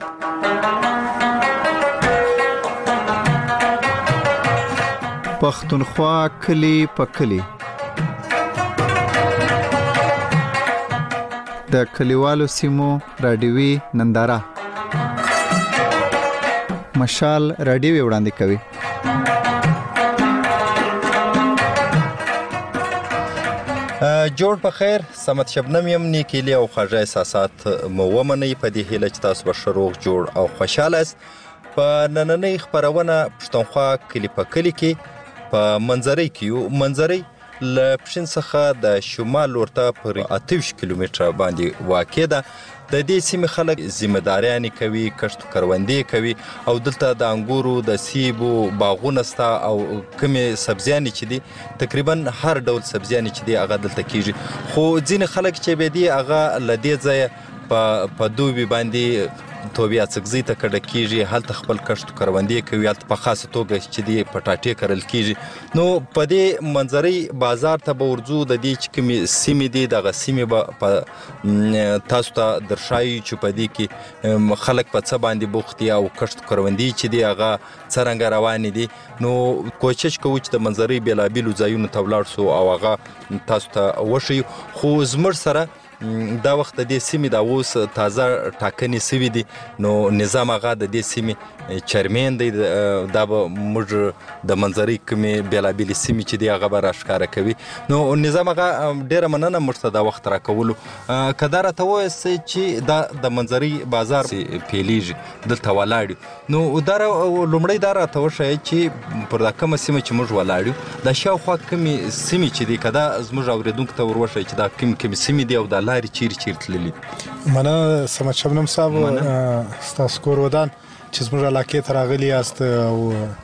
پښتونخوا کلی په کلی. د کلیوالو سیمو رادیوي ننداره مشال رادیو وړاندې کوي. جوړ په خیر، سمت شبنم یم، نیکیلی او خواږه احساسات مو ومنئ په دې هیله چې تاسو به ښه روغ جوړ او خوشحاله یاست. په نننۍ خپرونه پښتونخوا کلی په کلی کې په منظرۍ کې یو. منظرۍ له پښین څخه د شمال لورته پر 28 کیلومتره باندې واقع ده. د دې سیمې خلک ذمه‌داریانې کوي، کښت و کروندې کوي او دلته د انګورو د سیبو باغونه سته او کومې سبزیانې چې دي تقریبا هر ډول سبزیانې چې دي هغه دلته کیږي. خو ځینې خلک چې به دي هغه له دې ځایه په دوبي باندې توبیا څکزي ته کډه کیږي، هلته خپل کښت و کروندې کوي، هلته په خاصه توګه چې دي پټاټې کرل کیږي. نو په دې منظرۍ بازار ته به ورځو، د دې چې کومې سیمې دي دغه سیمې به تاسو ته درښایي چې په دې کې خلک په څه باندې بوخت دي او کښت و کروندې چې دي هغه څرنګه روانې دي. نو کوشش کوو چې د منظرۍ بېلابېلو ځایونو ته ولاړ سو او هغه تاسو ته وښیو. خو زموږ سره دا وخت د دې سیمې دا اوس تازه ټاکنې سوي دي. نو نظام هغه د دې سیمې چیرمن دی، دا به موږ د منظرۍ کومې بېلابېلې سیمې چې دي هغه به راښکاره کوي. نو نظام هغه ډېره مننه موږ ته دا وخت راکولو. که دا راته ووایاست چې دا د منظرۍ بازار پیلېږي دلته ولاړ یو، نو دا لومړی دا راته وښایه چې پر دا کومه سیمه چې موږ ولاړ یو دا شاوخوا کومې سیمې چې دي، که دا زموږ اورېدونکو ته ور وښایي چې دا کومې سیمې دي او دا لارې چیرې تللي. مننه سمت شبنم صاحب، ستاسو کور ودان چې زموږ علاقې ته راغلي یاست او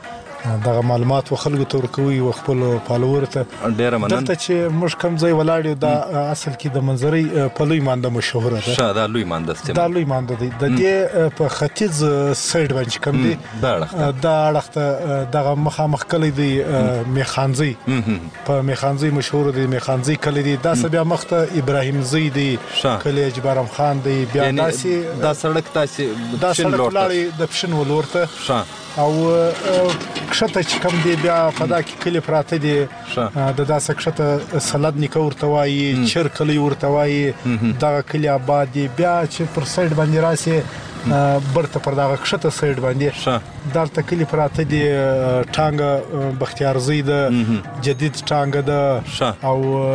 دغه معلومات و خلکو ته ورکوي و خپلو فالوورو ته. ډېره مننه. دلته چې موږ کوم ځای ولاړ یو دا اصل کې د منظرۍ په لوی مانده مشهوره ده. ښه، دا لوی مانده سیمه، دا لوی مانده دی. د دې په ختیځ سایډ باندې کوم دی دا اړخ ته دغه مخامخ کلی دی میخانزۍ، په میخانزۍ مشهور دی. میخانزۍ کلی دی، دا بیا مخ ته ابراهیم زی دی، کلی اجبارم خان دی، بیا داسې دا سړک داسې دا سړک ولاړی د پښین ولور ته او کښته چې کوم دی بیا په دا کې کلي پراته دي. د داسې کښته سلد نیکه ورته وایي، چر کلی ورته وایي، دغه کلي آباد دي. بیا چې پر سایډ باندې راسې برته پر دغه کښته سایډ باندې دلته کلي پراته دي. ټانګه بختیارزی ده، جدید ټانګه ده او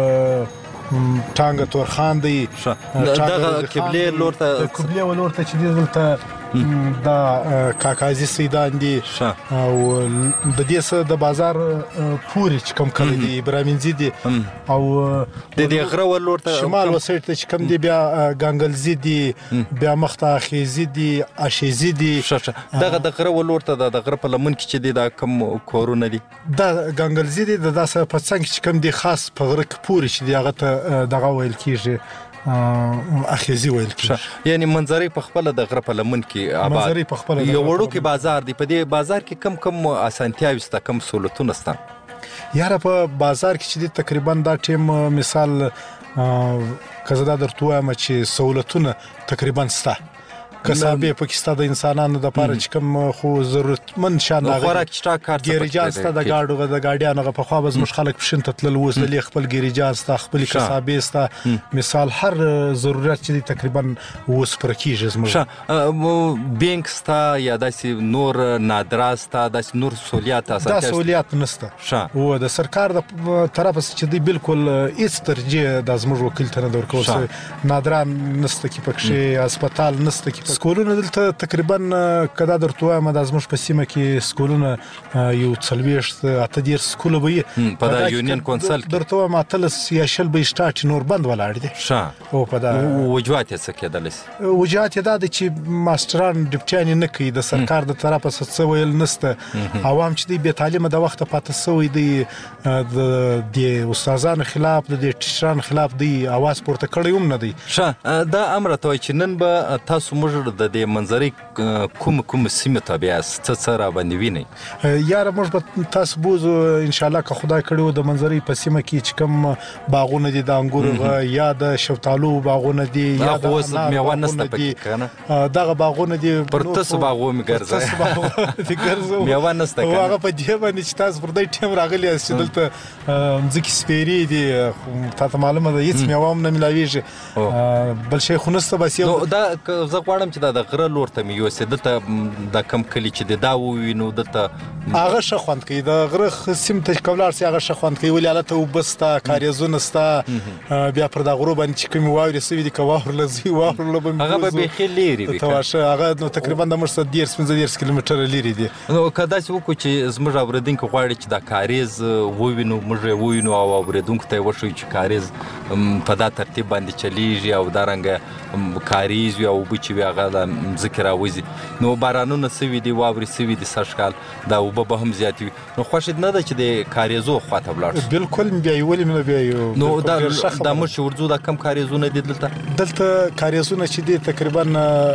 ټانګه تورخان دی. دغه قبلې لور ته چې دی دلته دا کاکازي سیدان دي او د دې سره د بازار پورې چې کوم کلی دی ابراهیمزي دي او د دې غره ولور ته شمال وسایت ته چې کوم دی بیا ګنګلزي دي، بیا مخته اخیزي دي، اشیزي دي. دغه د غره ولور ته د غره په لمن کې چې دی دا کوم کورونه دي دا ګنګلزي دي. د داسې په څنګ چې کوم دی خاص په غره کې پورې چې دی هغه ته دغه ویل کیږي اخیزي ویل کیږي. یعنی منظرۍ په خپله د غره په لمن کې آباد، یو وړوکی بازار دی. په دې بازار کې کم اسانتیاوې شته، کم سهولتونه شته؟ یاره په بازار کې چې دی تقریبا دا ټیم مثال که زه دا درته ووایم چې سهولتونه تقریبا شته. کسابې پکې سته د انسانانو دپاره چې کوم خو ضرورتمند شیان خوراک چټاک کار ګیریجان سته د ګاډیانو هغه پخوا به زموږ خلک پښین ته تلل، اوس دلې خپل ګیریجان سته، خپلې کسابې سته. مثال هر ضرورت چې دی تقریبا اوس پوره کېږي زموږ. بینک سته یا داسې نور نادره سته، داسې نور سهولیات دا سهولیات نشته. او د سرکار د طرفه چې دی بالکل هېڅ ترجیح دا زموږ وکیل ته نه ده ورکول شوې. نادران نشته کې پکښې، هسپتال نشته کې. سکولونه دلته تقریبا که دا درته ووایم دا زموږ په سیمه کې سکولونه یو 40-38 سکوله به وي. په دا یونین کونسل کې درته ووایم 18 یا 20 به یې شته چې نور بند ولاړ دي. او په دا وجوهات یې څه کېدلی شي؟ وجوهات یې دا دی چې ماسټران ډیپټیان یې نه کوي، د سرکار د طرفه څه ویل نشته. عوام چې دی بې تعلیمه د وخته پاته سوی دی، د دې استادانو خلاف د دې ټیچرانو خلاف دی اواز پورته کړی هم نه دی. دا امر ته وایي چې نن به تاسو موږ د دې منظرې کوم سیمې ته بیا څه راباندې وینئ؟ یاره موږ به تاسو بوزو انشاءالله که خدای کړی و د منظرې په سیمه کې چې کوم باغونه دي د انګورو یا د شفتالو باغونه دي یا د انار باغونه دي دغه باغونه دي پر تاسو باغو مې ګرځي میوه نشته او هغه په دې باندې چې تاسو پر دې ټیم راغلی یاست چې دلته ځکه سپیري دي تاسو معلومه ده هیڅ میوه هم نه ملاویږي بل شي خو نشته بس یو دا زه غواړم چې دا د غره لور ته مې یوسې دلته دا کم کلي چې دی دا ووینو دلته هغه ښه خوند کوي د غره سیمې ته چې ولاړ سې هغه ښه خوند کوي ولې هلته اوبه شته کاریزونه شته بیا پر دا غرو باندې چې کومې واورې سوي دي که واور لځي واور له هغه به بیخي لرې وي ته هغه نو تقریبا د موږ څخه 15 کیلومتره لرې دي نو که داسې وکړو چې زموږ اورېدونکي غواړي چې دا کاریز ووینو موږ یې ووینو او اورېدونکو ته یې وښیو چې کاریز په دا ترتیب باندې چلیږي او دارنګه کاریز وي او اوبه چې وي هغه د مځکې راوځي نو بارانونه سوي دي واورې سوي دي سږ کال دا اوبه به هم زیاتې وي نو خوښ نه ده چې د کاریزو خواته ولاړ شو بالکل بیا یې ولې نه بیا یو نو دا موږ چې ورځو دا کم کاریزونه دي دلته کاریزونه چې دي تقریبا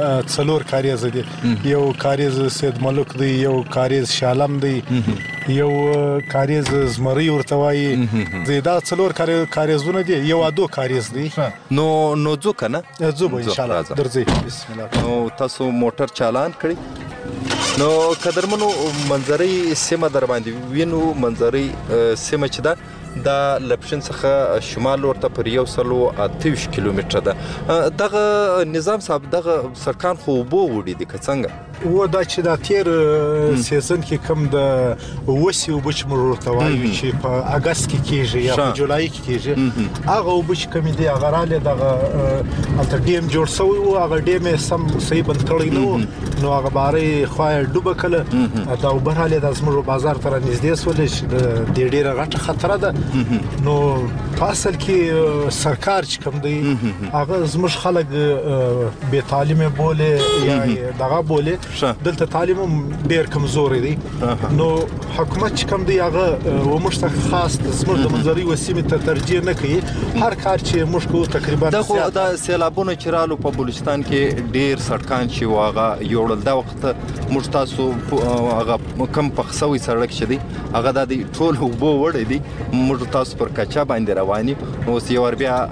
4 کاریز دي یو کاریز سید ملک دی یو کاریز شالم دی یو کاریز زمری ورته وایي دا 4 کاریزونه دي یو ادو کاریز دی نو ځو که نه ځو به انشاءالله درځئ بسم الله نو تاسو موټر چالان کړئ نو قدرمنو منظرې سیمه در باندې وینو منظرې سیمه چې ده دا لپشن څخه شمال ورته پر 128 کیلومتره ده دغه نظام صاحب دغه سرکان خو اوبو وړي دي که څنګه و دا چې دا تیر سیزن کې کوم د وسی اوبه چې موږ ورته وایو چې په اګست کې کېږي یا په جولای کې کېږي هغه اوبه چې کومې دي هغه راغلې دغه هلته ډیم جوړ شوی و هغه ډیم یې سم صحیح بند کړی نه و نو هغه بارې خوا یې ډوبه کړله دا اوبه راغلې دا زموږ بازار ته رانږدې شولې چې د دې ډېره غټه خطره ده نو په اصل کې سرکار چې کوم دی هغه زموږ خلک بې تعلیمه بولې یا دغه بولې دلته تعلیم هم ډېر کمزوری دی نو حکومت چې کوم دی هغه موږ ته خاص زموږ د منظرې وسیمې ته ترجیح نه کوي هر کار چې موږ کوو تقریبا دا سیلابونه چې رالو په بلوچستان کې ډېر سړکان چې و هغه یوړل دا وخت موږ تاسو هغه کم پخ سوی سړک چې دی هغه دا د ټول اوبو وړی دی موږ تاسو پر کچا باندې رواني نو اوس یو ور بیا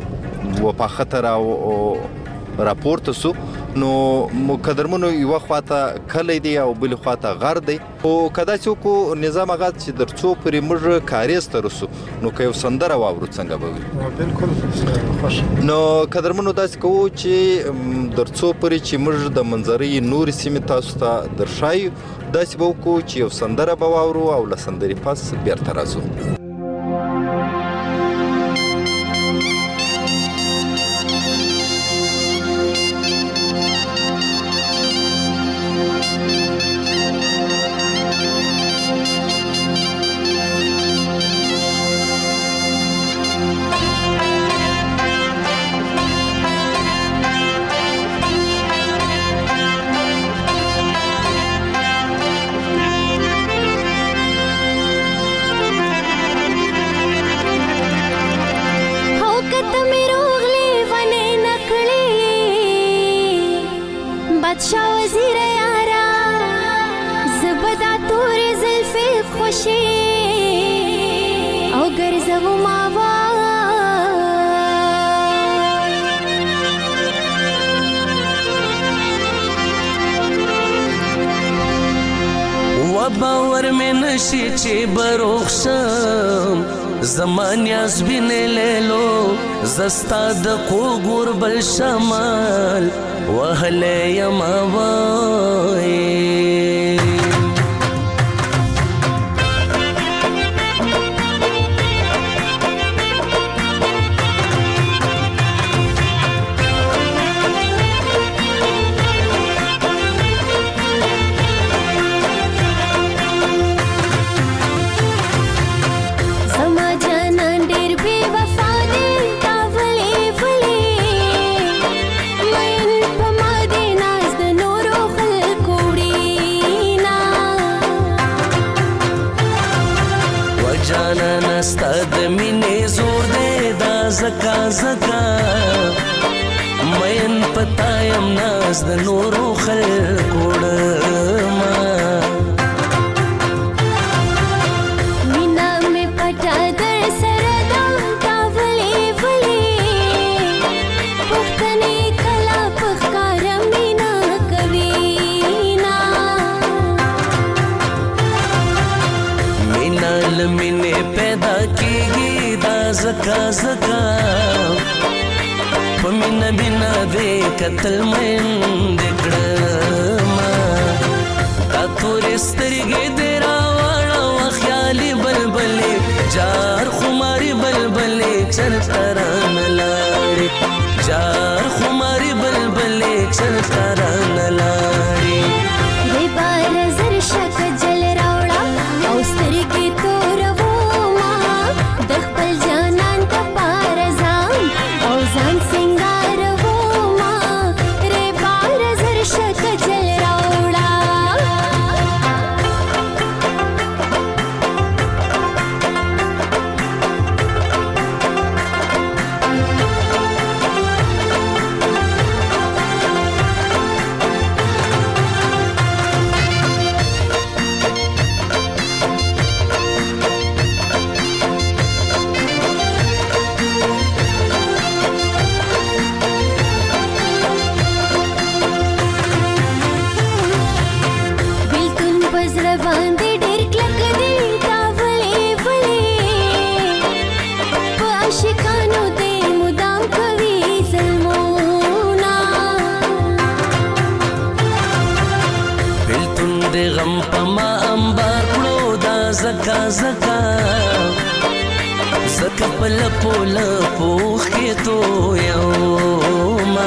و په خطر او راپورته سو نو قدرمنو یو خواته کلی دی او بل خواته غر دی او کدا چې نظام هغه چې درڅو پرې موږ کاریز ته رسو نو که یو سندره واورو څنګه به وي بالکل خوش نو قدرمنو داسې کوو چې درڅو پرې چې موږ د منظرې نورې سیمې تاسو ته درښایو داسې به وکړو چې یو سندره به واورو او له سندرې پس بیرته راځو باور میں نشی چی بروخشم زمان یاز بینه لیلو زستا دقو گربل شمال وحلی یماوائی زکا زکا مین پتایم ناز د نورو خلکو وړمه مینا مې پټه در سره ده تا ولې ولې پوښتنې کله په ښکاره مینا کوي نه مینا له مینې پیدا کېږي دا ځکه په مینه بنا دې کتل میندې کړمه دا تورې سترګې دې راوړه خیالي بلبلې جار خماري بلبلې چرته رانه لاړې جار خماري بلبلې چرته رانه لاړې دې بار زر شک جل راوړه او سترګې توروما د خپل جانان کپاره ځان او ځان سنګاروما رې بار زر شک جل راوړه بیلتون بزړه باندې ډېر کلک دی تا ولې ولې په عاشقانو دې مدام کوي ظلمونه بیلتون دې غم په ما انبار کړو دا زکا زکا په لپو اوښکې تویومه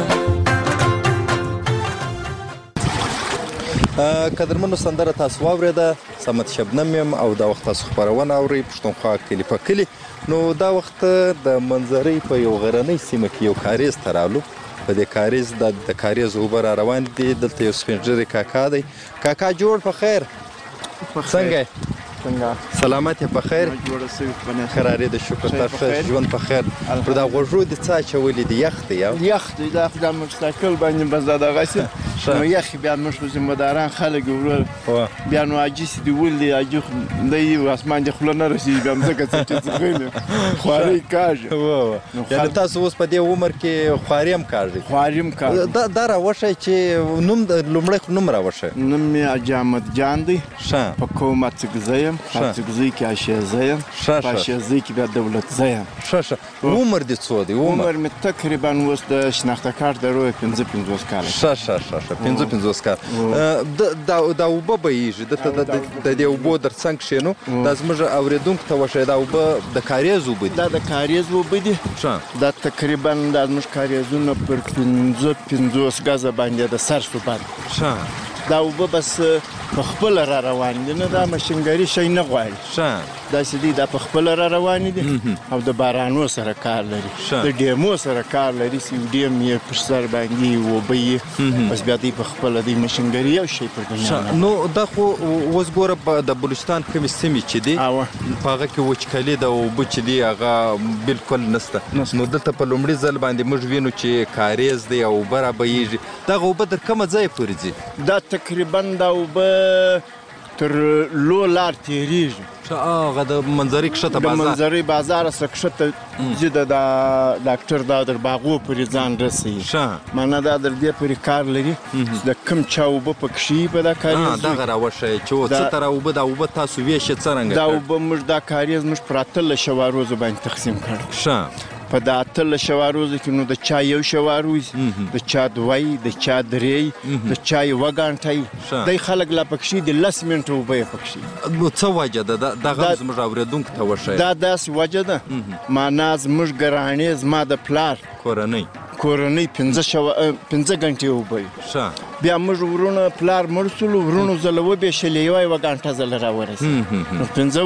قدرمنو سندره تاسو واورېده صمد شبنم یم او دا وخت تاسو خپرونه اورئ پښتونخوا کلي په کلي نو دا وخت د منظرۍ په یو غرنۍ سیمه کې یو کاریز ته رالو په دې کاریز د کاریز اوبه را روان دي دلته یو سپین ږیری کاکا دی کاکا جوړ په خیر څنګه سلامت یې په خیر خرارې د شکر تاسو ژوند په خیر پر دا غوږو دي څه اچولي دي یخ دی یخ دی دا خو د موټرسایکل باندې بس دا دغسې نو یخ بیا موږ خو ذمهداران خلک ورور بیا نو حاجي چې دي ولدي حاجي دی اسمان دې خوله نه رسېږي بیا مځکه څه چې څښلي خوارۍ کاږي یعنې تاسو اوس په دې عمر کې خواري هم کاږي خواري هم کاږي دا راوښی چې نوم لومړی نوم راوښی نوم مې حاجي احمد جان دی په کوم اڅکزی یم اڅکزی کې عاشقزی یم په عاشقزی کې بیا دولتزی یم عمر دې څو دی عمر مې تقریبا اوس د شناخته کارت درو 55 کاله 55 کال دا اوبه بهیږي د دې اوبو تر څنګ کښېنو دا زموږ اورېدونکو ته وښیه دا اوبه د کاریز اوبه دي دا د کاریز اوبه دي دا تقریبا دا زموږ کاریزونه پر 50 ګزه باندې د سر صوبات دا اوبه بس په خپل را روان دي نه دا ماشینګري شي نه غواړي دا سدي دا په خپل را روان دي او د بارانو سره کار لري د ډیمو سره کار لري سی ډیم یې پر سر باندې وبې بس بیا دی په خپل دی ماشینګري یو شي پر دنیا نو دا خو اوس ګوره د بلوچستان کومې سیمې چې دي په هغه کې وچکالي د اوبه چې دي هغه بالکل نشته نو دلته په لومړي ځل باندې موږ وینو چې کاریز دی او اوبه را بهیږي دغه اوبه تر کومه ځایه پورې ځي دا تقریبا دا اوبه تر لو لار تیریږي هغه د منظرې کښته بازار د منظرې بازار څخه کښته ځي د ډاکټر دا در باغو پورې ځان رسوي معنا دا در دې پورې کار لري د کوم چا اوبه پکښې په دا کاریز دغه راوښیه چې څه ته اوبه دا اوبه تاسو ویشئ څرنګه دا اوبه موږ دا کاریز موږ پر 18 شواروزو باندې تقسیم کړ په دا 18 شواروزو کې نو د چا یو شواروز د چا دوی د چا درې د چا یو غانټای د خلک لا پکښې د 10 منټه اوبه پکښې څه وجه ده دغه زموږ اورېدونکو ته وښیه دا داسې وجه ده معنا زموږ ګرانې زما د پلار کورنۍ 15 غنټې اوبه بیا موږ ورونه پلار مړ شولو ورونو زله وبېښلې یوه غانټه زله راورسېد نو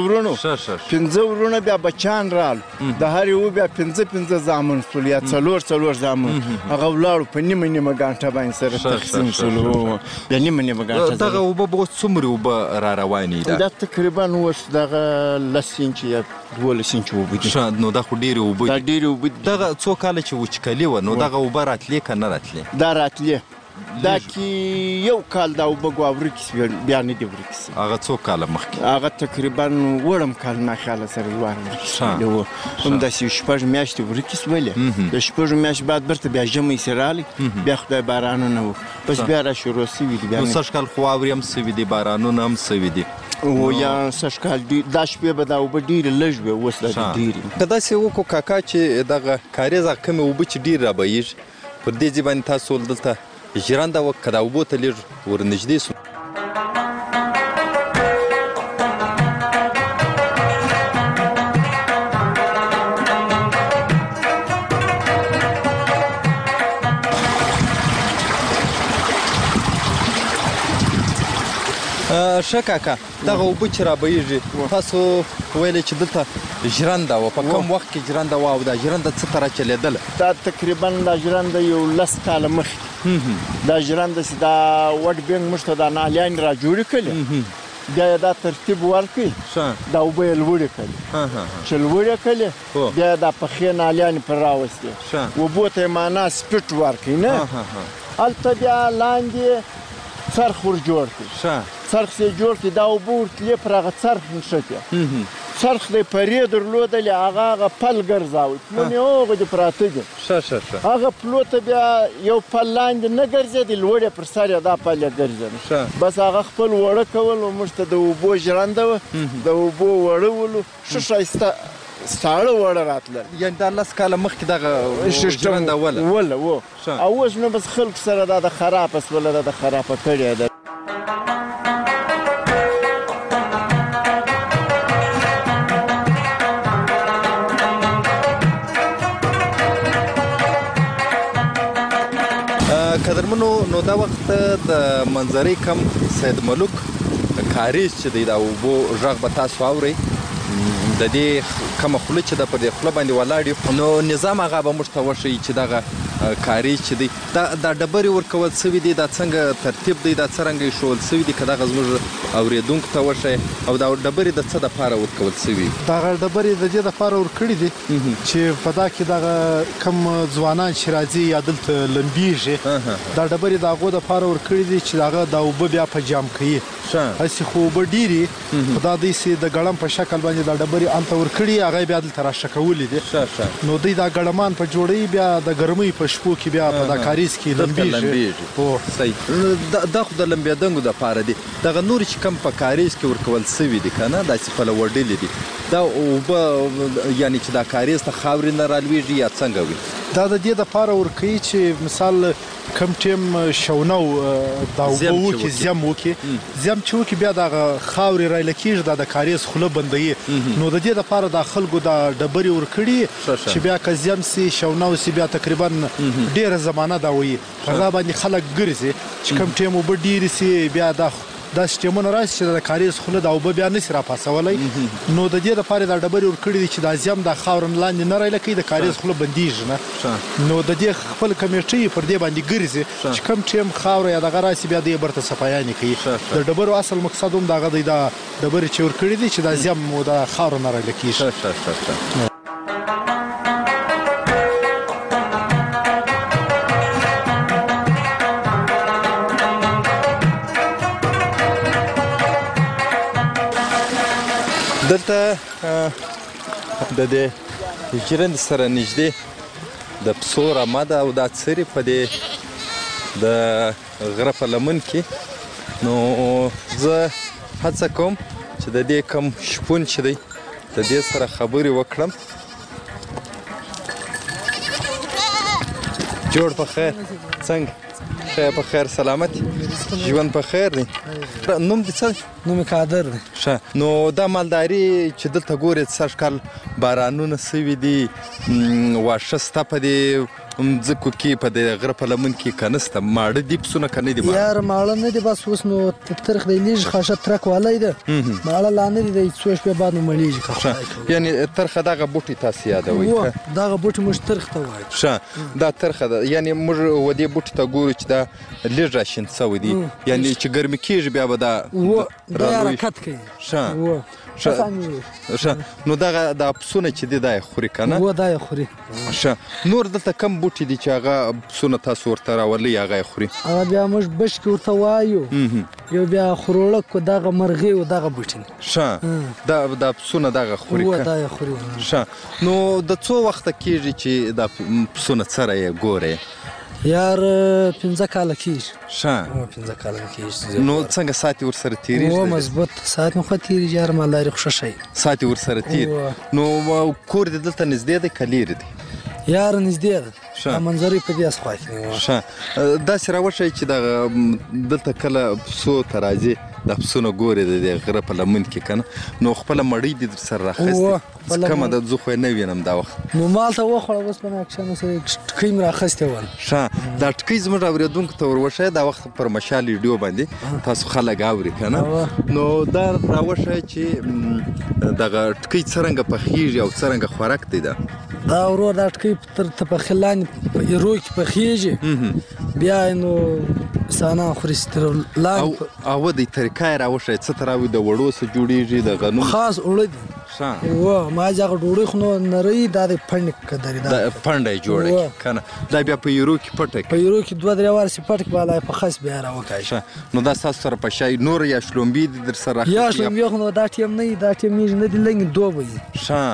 15 ورونه بیا بچیان رالو د هر یو بیا 15 زامن شول یا څلور زامن هغه ولاړو په نیمه غانټه باندې سره تقسیم شولو بیا نیمه غانټه دغه اوبه به اوس څومره اوبه را روانې دي دا تقریبا اوس دغه 10 انچ یا 12 انچ اوبه دي نو دا خو ډېرې اوبه دي دا ډېرې اوبه دي دغه څو کاله چې وچکالي وه نو دغه اوبه راتلې که نه راتلې؟ دا راتلې دا کې یو کال دا اوبه ورکې سوې بیا نه دي ورکې سوې. هغه څو کاله مخکې؟ هغه تقریبا وړم کال ناخیاله سره لوړ ورکې سولې وو. همداسې 6 میاشتې ورکې سولې. د 6 میاشتې بعد بیرته بیا ژمی سې راغلی بیا خدای بارانونه و بس بیا را شروع سوي دي. نو سږ کال خو واورې هم سوي دي بارانونه هم سوي دي. و یا سږ کال دا شپې به دا اوبه ډېرې لږ وې اوس دا ډېرې. که داسې وکړو کاکا چې دغه کاریز هغه کمې اوبه چې ډېر رابهیږي پر دې ځای باندې تاسو دلته ژرنده وکړه که دا اوبو ته لږ ورنږدې سو. ښه کاکا دغه اوبه چې رابهیږي تاسو ویلې چې دلته ژرنده وه په کم وخت کې ژرنده وه او دا ژرنده څه ته راچلېدله؟ دا تقریبا دا ژرنده یو 10 کاله مخکې دا ژرنده چې دا وډ بینګ موږ ته دا نالیانې را جوړې کړلې بیا یې دا ترتیب ورکړي دا اوبه یې لوړې کړلې چې لوړې کړلې بیا یې دا پخې نالیانې پر راوستې اوبو ته یې معنا سپیټ ورکړي نه هلته بیا لاندې څرخ ور جوړ کړي څرخ یې جوړ کړي دا اوبه ورتلې پر هغه څرخ نښتې څرخ دی پرې درلودلې هغه پل ګرځاوه پلونه هغه دې پراته دي هغه پلو ته بیا یو پل لاندې نه ګرځېدی لوړې پر سر یې دا پل یې ګرځېده بس هغه خپل وړه کول و موږ ته د اوبو ژرنده وه د اوبو وړه ولو ښه ښایسته ساړه وړه راتلل. یعنې دا 10 کاله مخکې دغه ژرنده وله و او اوس نو بس خلکو سره دا د خرابه سوله دا د خرابه کړې ده. قدرمنو نو دا وخت د منظرې کم سید ملوک کاریز چې دی دا اوبو غږ به تاسو اورئ د دې کمه خوله چې ده پر دې خوله باندې ولاړ یو نو نظام هغه به موږ ته وښیي چې دغه کاریز چې دی دا ډبرې ورکول سوي دي دا څنګه ترتیب دی دا څرنګه ایښودل سوي دي که دغه زموږ اورېدونکو ته وښیي او دا ډبرې د څه دپاره ورکول سوي؟ دغه ډبرې د دې دپاره ورکړي دي چې په دا کې دغه کم ځوانان چې راځي یا دلته لمبېږي دا ډبرې د هغو دپاره ورکړي دي چې هغه دا اوبه بیا په جام کوي هسې خو اوبه ډېرې خو دا داسې د ګړم په شکل باندې دا ډبرې هلته ورکړي هغه یې بیا دلته راښکولي دي نو دوی دا ګړمان په جوړوي بیا د ګرمۍ په شپو کې بیا په دا کاریز کې لمبېږي. صحیح دا خو د لمبېدنګو دپاره دي دغه نورې چې کم په کاریز کې ورکول سوي دي که نه داسې پله وډلې دي دا اوبه یعنې چې دا کاریز ته خاورې نه رالوېږي یا څنګه وي؟ دا د دې دپاره ورکوي چې مثال کم ټیم شونو دا اوبه وکړي زیم وکړي زیم چې وکړي بیا دغه خاورې رایله کېږي دا د کاریز خوله بندوي نو د دې دپاره دا خلکو دا ډبرې ورکړي چې بیا که زیم سي شونو سي بیا تقریبا ډېره زمانه دا وي په هغه باندې خلک ګرځي چې کم ټیم اوبه ډېرې سي بیا دا سیستمونه راشي چې د کاریز خوله دا اوبه بیا نشي راپاسولی نو د دې دپاره دا ډبرې ورکړي دي چې دا زیم دا خاوره لاندې نه رایله کوي د کاریز خوله بندېږي نه نو د دې خپل کمیټۍ پر دې باندې ګرځي چې کم ټیم خاوره یا دغه راسي بیا دې برته صفایانې کوي د ډبرو اصل مقصد هم دغه دی دا ډبرې چې ورکړي دي چې دا زیم د خاوره نه رایله کېږي. دلته د دې ژرندې سره نږدې د پسو رمه ده او دا څري په دې د غره په لمن کې نو زه هڅه کوم چې د دې کم شپون چې دی د دې سره خبرې وکړم. جوړ په خیر څنګه خیر په خیر سلامت ژوند په خیر دی نوم دې څه نوم یې قادر دی. ښه نو دا مالداري چې دلته ګورې سږ کال بارانونه سوي دي واښه سته په دې ځمکو کې په دې غره په لمن کې که نسته ماړه دي پسونه که نه دي یاره ماړه نه دي بس اوس نو ترخ دی لږ خاشه ترک والی ده ماړه لا نه دي د څو شپې بعد نو مړېږي یعنې ترخه دغه بوټي تاسې یادوئ دغه بوټي موږ ترخ ته وایو. ښه دا ترخه ده یعنې موږ و دې بوټي ته ګورو چې دا لږ راشین سوی دي یعنې چې ګرمي کېږي بیا به دا دا حرکت کوي. نو دغه د پسونه چې دی دا یې خوري که نه؟ دا یې خوري. نور دلته کم بوټي دي چې هغه پسونه تاسو ورته راولئ هغه یې خوري؟ هغه بیا موږ بشکې ورته وایو، یو بیا خروړک و دغه مرغۍ و دغه بوټي. دا پسونه دغه خوري که؟ دا یې خوري. نو د څو وخته کېږي چې دا پسونه څره یې ګورئ؟ یار 15 کاله کېږي. 15 کاله کېږي. نو څنګه ساعت یې ورسره تېرېږي؟ مضبوط ساعت مې خو تېرېږي یار، ما لارې خوښه شي. ساعت یې ورسره تېر. نو کور دې دلته نږدې دی که لرې دی؟ یار نږدې ده، منظرې په دې خوا کې. داسې راوښیئ چې دغه دلته کله پسو ته راځي، دا پسونه ګورې د دې غره په لمن کې که نه، نو خپله مړۍ دې در سره راخیستې؟ کمه ده زه خو یې نه وینم دا وخت. نو مالته وخوړه اوس په اکشن سره ټکۍ مې راخیستې ول. دا ټکۍ زموږ اورېدونکو ته ور وښیه، دا وخت پر مشال ریډیو باندې تاسو خلک اوري که نه. نو دا راوښیه چې دغه ټکۍ څرنګه پخېږي او څرنګه خوراک دی ده؟ دا ورور دا ټکۍ تر پخې لاندې په ایرو کې پخېږي، بیا یې نو انسانان خوري تر لاندې. او د طریقه یې راوښیه څه ته راوي؟ د وړو څه جوړېږي؟ د غنم خاص اوړه دي. ما چې هغه ډوډۍ خو نو نری دا د پنډ کدرې دا پنډه یې جوړه کړي که نه؟ دا بیا په ایرو کې پټه کړي؟ په ایرو کې 2-3 وارې پټ کړي، بالا یې په خس بیا راوکاږي. نو دا ستاسو سره په شای نور یا شلومبې دي در سره راخلي؟ یا شلومبې خو نو دا ټیم نه وي، دا ټیم نه دي، لږ دوبه وي.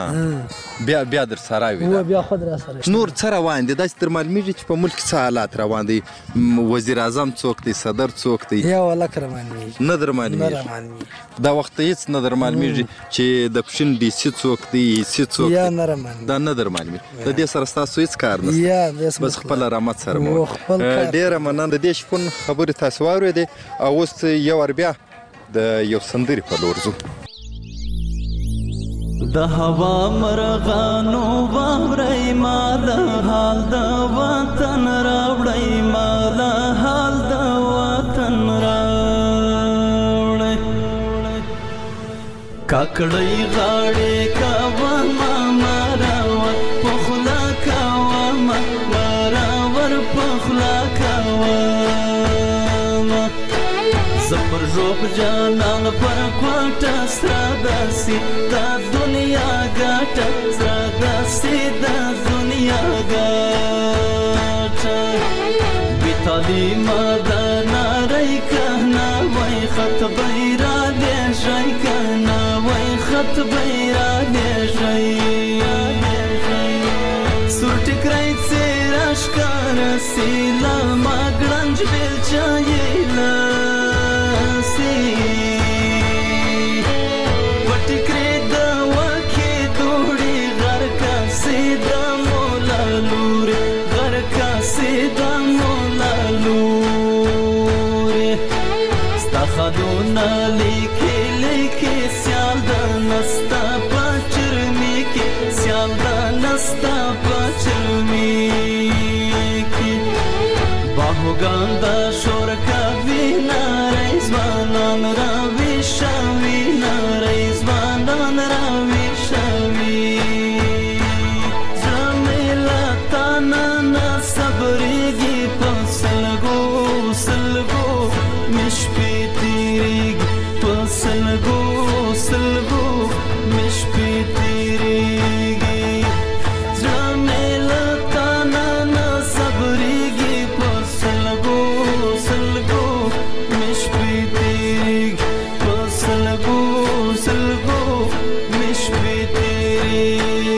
بیا در سره وي. بیا خود را سره. نور څه روان دي؟ داسې تر معلومېږي چې په ملک څه حالات روان دي؟ وزیر اعظم څوک دی؟ صدر څوک دی؟ یا والله که معلومېږي. نه در معلومېږي؟ دا وخت هېڅ نه در معلومېږي چې د پښین ډي سي څوک دی؟ هېڅ څوک دی؟ یا نه معلومېږي. دا نه در معلومېږي. د دې سره ستاسو هېڅ کار نشته؟ بس خپله رحمت سره مو. ډېره مننه. د دې شپون خبرې تاسو واورېدې او اوس یو وار بیا د یو سندرې په لور ځو. د هوا مرغانو واورئ ما د حال د وطن راوړئ، ما د حال د وطن راوړئ. کاکړۍ غاړې کوه ما مراور په خوله کوه ما مراور په خوله کوه ما. زه پر ژوب جانان پر کوټه سره داسې دا دنیا ګټه، سره داسې دا دنیا ګټه. بې تعلیمه دا نارۍ که نه وای خط به یې رالیږئ، که نه وای خط به یې رالیږئ. سور ټیکری څېره ښکاره سي له ما ګړنج بېلچه یې لاسي. وټیکرې د وکې دوړې غر کاسې د مولا لورې، غر کاسې د مولا لورې. ستا خدونه لیکې لیکې سیال د نستا په چرمې کې، سیال د نستا په چرمې کې. باهوګان د شور کوي نارې ځوانان راویښوي، نارې ځوانان راویښوي. زړه مې له تا نه صبرېږي، په سلګو سلګو مې شپې تېرېږي، په سلګو سلګو مې شپې تېرېږي. زړه مې له تا نه صبرېږي، په سلګو سلګو مې شپې تېرېږي، په سلګو سلګو مې شپې تېرېږي.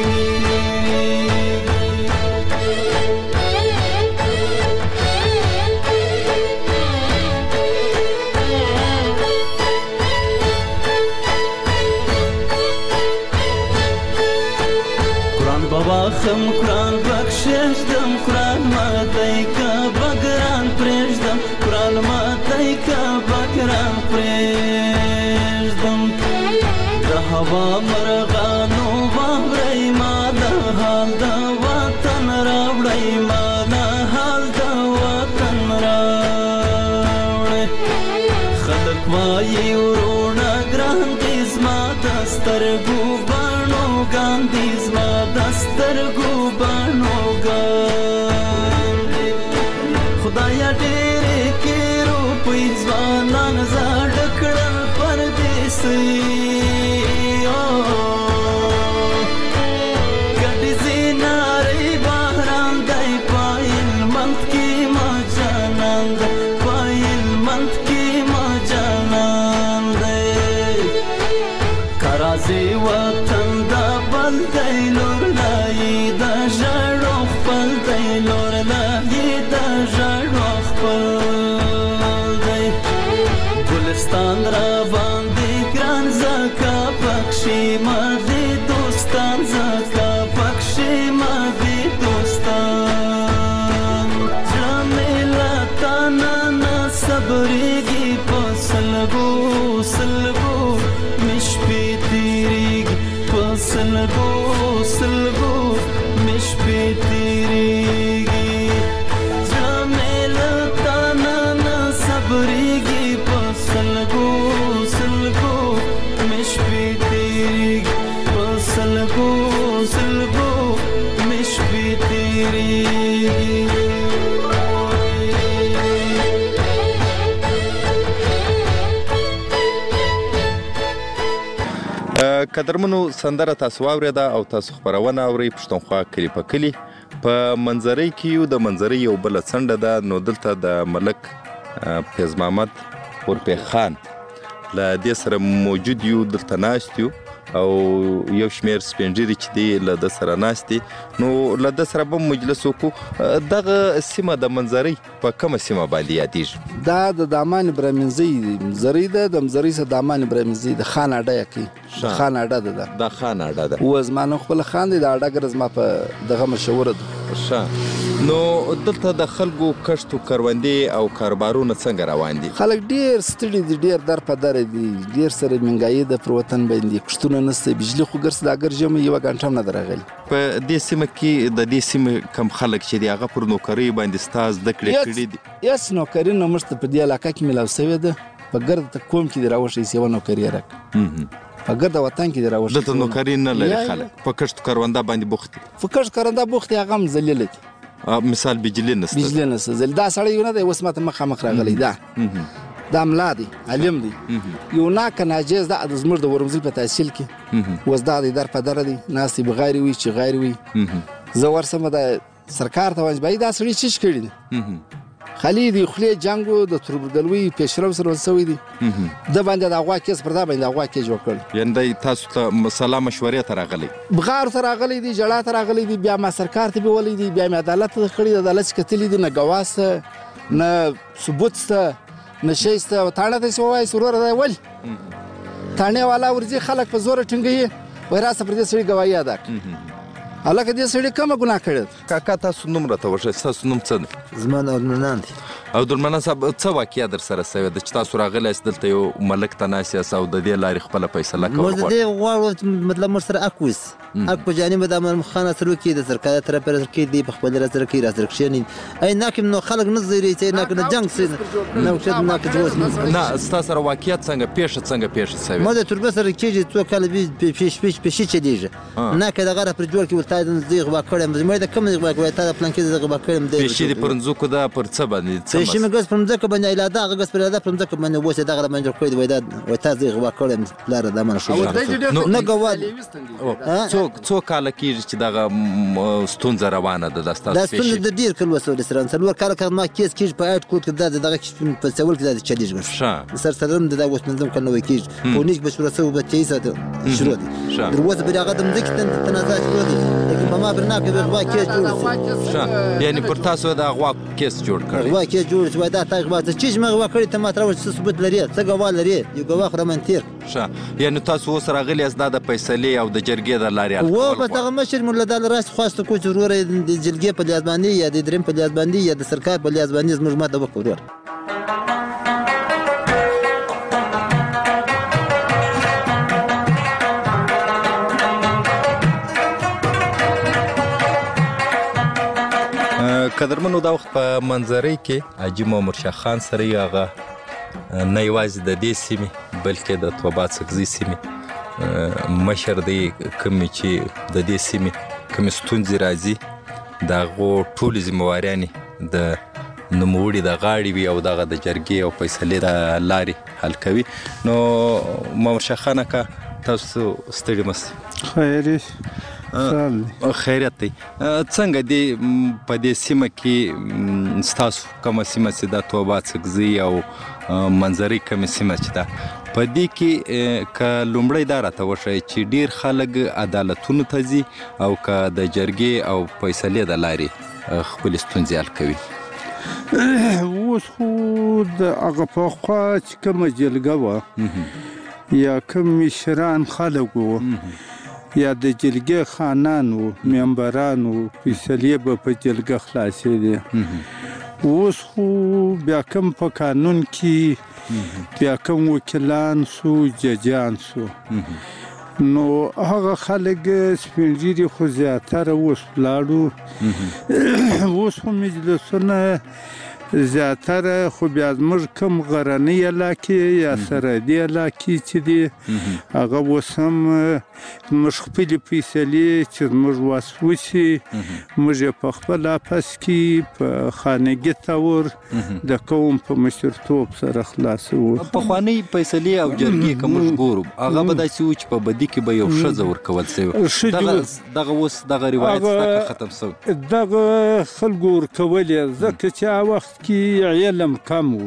قرآن بابا خم قرآن بخششدم، قرآن ماتی که بگران پرېږدم، قرآن ماتی که بگران پرېږدم. د هوا مرغانو واورئ ما د حال د وطن راوړئ، ما د حال د وطن راوړئ. خلک وایي ورونه ګران دي، زما د سترګو بڼو ګان دي، زما د سترګو بڼو ګان دي. خدایه ډېرې کې روپۍ ځوانان زاړه کړل پر سي گډ زیناري بهرام دی پایل منت کی ما جانان دی پایل منت کی ما جانان دی کرازي وطن دا بل دی لور لای دا ژړو خپل دی لور لای دا ژړو خپل دی ګلستان را باندې ګران زکا پکشي ما دی دوستان زکا پکشي ما دی دوستان زړه مې له تا نه صبرېږي په سلګو سلګو مې شپې تېرېږي په سلګو سلګو مې شپې تېرېږي زړه مې له تا نه صبرېږي په سلګو سلګو مې شپې تېرېږي په سلګو سلګو مې شپې تېرېږي قدرمنو سندره تاسو واورېده او تاسو خپرونه اورئ پښتونخوا کلي په کلي په منظرۍ کې یو د منظرۍ یو بله څنډه ده نو دلته د ملک فیض محمد اورپیخ خان له دې سره موجود یو دلته ناست یو او یو شمېر سپینږیري چې دی له ده سره ناست دي نو له ده سره به مجلس وکړو دغه سیمه د منظرۍ په کومه سیمه باندې یادېږي دا د دامان ابراهیمزۍ منظرۍ ده د منظرۍ څخه دامان ابراهیمزۍ د خان اډه یې کوي خان اډه ده دا خان اډه ده و زما نوم خپله خان دی د اډه ګره زما په دغه مشهوره ده ښه نو دلته د خلکو کښت و کروندې او کاروبارونه څنګه روان دي خلک ډېر ستړي دي ډېر در په دره دي ډېر سره مهنګایي ده پر وطن باندې کښتونه نشته بجلي خو ګرس د اګر ژمی یوه ګنټه هم نه ده راغلي په دې سیمه کې د دې سیمې کم خلک چې دي هغه پر نوکرۍ باندې ستا زده کړې کړي دي هېڅ نوکري نه موږ ته په دې علاقه کې میلاو سوې ده په ګرد قوم کې دې راوښئ یوه نوکري یې راکړه په ګرد وطن کې دې راوښئ دلته نوکري نه لري خلک په کښت کرونده باندې بوخت دي په کښت کرونده بوخت دي هغه هم ذلیله دي مثال بجلی نسته بجلی نسته ذلیل دا سړی یو نه دی اوس ماته مخامخ راغلی دا ملا دی علم دی یو ناکه ناجیز دا زموږ د ورمزل په تحصیل کې اوس دا دی در په دره دی ناست دی بغیر وي چې غیر وي زه ورسمه د سرکار ته وایم دا سړي څه کړي دي خالي دی خولې جنګ د تربورګلوي پیشرو سره شوی دی د باندې د غوا کیس پر دا باندې غوا کې جوړ کړ یعنی تاسو ته سلا مشورې ته راغلی بغار ته راغلی دی جړه ته راغلی دی بیا ما سرکار ته ویولې دی بیا مې عدالت ته کړی د عدالت کتلې دی نه ګواسته نه ثبوت سته نشيسته وتاړه ته سوای سرور دی ول تانه والا ورځي خلک په زور ټینګي وای راسه پر دې سړي گواهی ادا هلکه دې سړي کومه ګناه کړې کاکا تاسو نوم راته وښایئ ستاسو نوم څه دی زما نوم عبدالمنان دی عبدالمنان صاحب څه واقعه در سره سوې ده چې تاسو راغلی یاست دلته یو ملک ته ناست یاست او د دې لارې خپله فیصله کول موږ د دې غواړو مطلب موږ سره حق ویس حق په جانب د امام خان سره وکړي د سرکار طرف سره کې دی په خپل سره کې راځر کښینی ای ناکم نو خلک نه زیری چې ناکم جنگ سي نو چې ناکم جوړ نه ستاسو سره واقعیت څنګه پیښه سوې ما د تربه سره کېږي څو کال پیش چلیږي نه که دغه پر جوړ کې ولتای د زیغ واکړم زموږ د کوم واقعي ته پلان کې زیغ واکړم دی پیش دې پرنځکو دا پر څه باندې څه پیش مې ګس پرنځکو باندې الاده هغه ګس پر الاده پرنځکو باندې وسه دغه باندې کړی وای دا وای تا زیغ واکړم لار د من شو نه ګواد څو کال کېږي چې دغه ستونزه روانه ده د ستاسو دا ستونزه د ډېر کلو سره سره څلور کاله ما کیس کېږي په اټ کوټ کې دا دغه په څول کې دا چلیږي سر سره د اوس منظم کنه وای کېږي په نیک بشوره سو به تیسه شروع دي دروازه به هغه د مځکې تنازعات شروع دي لیکن ما برناک به غوا کېس جوړ یعنی پر تاسو د غوا کیس جوړ کړی غوا کېس جوړ شوی دا تا غوا چې ما غوا کړی ته ما تر اوسه ثبوت لري څه غوا لري یو غوا خو رمنتیر یعنی تاسو اوس راغلی یاست د فیصلې او د جرګې د لارې و په دغه مشر مولا د راس خواسته کو چې ورور د جرګې په لیاز باندې یا د دریم په لیاز باندې یا د سرکار په لیاز باندې زموږ ماته وکړور قدرمنو دا وخت په منظرۍ کې حاجي محمد شاه خان سره یې هغه نه یوازې د دې سیمې بلکې د توبا څکزي سیمې مشر دی کومې چې د دې سیمې کومې ستونزې راځي د هغو ټولې ذمهواریانې د نوموړي د غاړې وي او دغه د جرګې او فیصلې د لارې حل کوي. نو مامورشاه خان اکا تاسو ستړي مست خیریت دی. څنګه دی په دې سیمه کې ستاسو کومه سیمه چې دا توبه څکزي او منظرې کومه سیمه چې ده په دې کې که لومړی دا راته وښایي چې ډېر خلک عدالتونو ته ځي او که د جرګې او فیصلې د لارې خپلې ستونزې حل کوي؟ اوس خو د هغه پخوا چې کومه جلګه وه یا کوم مشران خلک وو یا د جلګې خانان وو ممبران وو فیصلې به په جلګه خلاصېدې. اوس خو بیا کوم په قانون کې بیا کوم وکیلان سو ججان سو نو هغه خلک سپین ږیري خو زیاتره اوس ولاړو. اوس خو مجلسونه زیاتره خو بیا زموږ کوم غرنۍ علاقې یا سرحدي علاقې چې دي هغه اوس هم زموږ خپلې فیصلې چې زموږ وس وشي موږ یې په خپل آفس کې په خانګي طور د قوم په مشرتوب سره خلاصوو. پخوانۍ فیصلې او جرګې که موږ ګورو هغه به داسې و چې په بدي کې به یو ښځه ورکول سوې. دغه اوس دغه روایت ستا ختم سوی؟ دغه خلکو ورکولې ځکه چې هغه وخت کې علم کم و.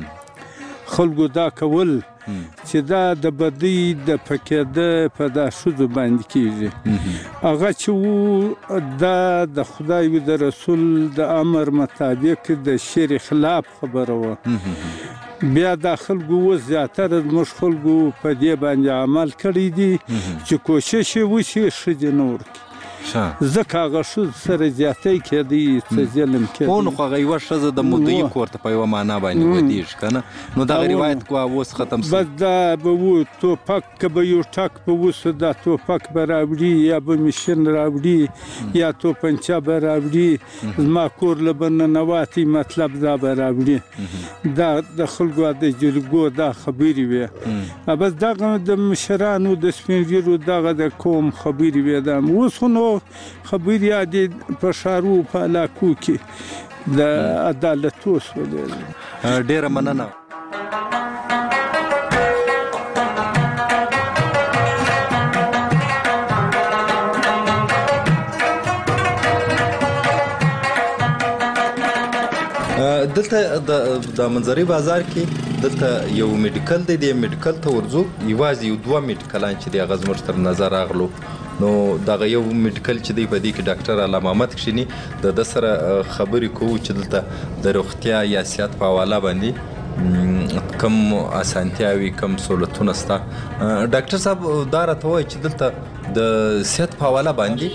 خلکو دا کول چې دا د بدۍ د پکېده په دا ښځو باندې کېږي. هغه چې و دا د خدای و د رسول د امر مطابق د شر خلاف خبره وه. بیا دا خلکو اوس زیاتره زموږ خلکو په دې باندې عمل کړی دي چې کوشش یې وشي ښځې نه ورکړي. ځکه هغه ښځو سره زیاتی کېدی څه ظلم کېدی. خو نو خو هغه یوه ښځه د مدعي کور ته په یوه معنا باندې ودېږي که نه نو دغه روایت خو اوس ختم شو. بس دا به و توپک که به یو ټک به وسو دا توپک به راوړي یا به مشین راوړي یا توپنچه به راوړي زما کور له به ننواتي مطلب دا به راوړي. دا د خلکو د جرګو دا خبرې وې. بس دغه د مشرانو د سپین ږیرو دغه د قوم خبرې وې. دا اوس خو نو خبرې یادې په ښارو په علاقو کې د عدالت وشولې. ډېره مننه. دلته د منظرې بازار کې دلته یو میډیکل دی. د میډیکل ته ورځو یوازې یو دوه میډیکلان چې دی هغه زموږ تر نظر راغلو. نو دغه یو میډیکل چې دی په دې کې ډاکټر علامه محمد کښیني د ده سره خبرې کوو چې دلته د روغتیا یا صحت په حواله باندې کم اسانتیاوي کم سهولتونه شته. ډاکټر صاحب دا راته وایي چې دلته د صحت په حواله باندې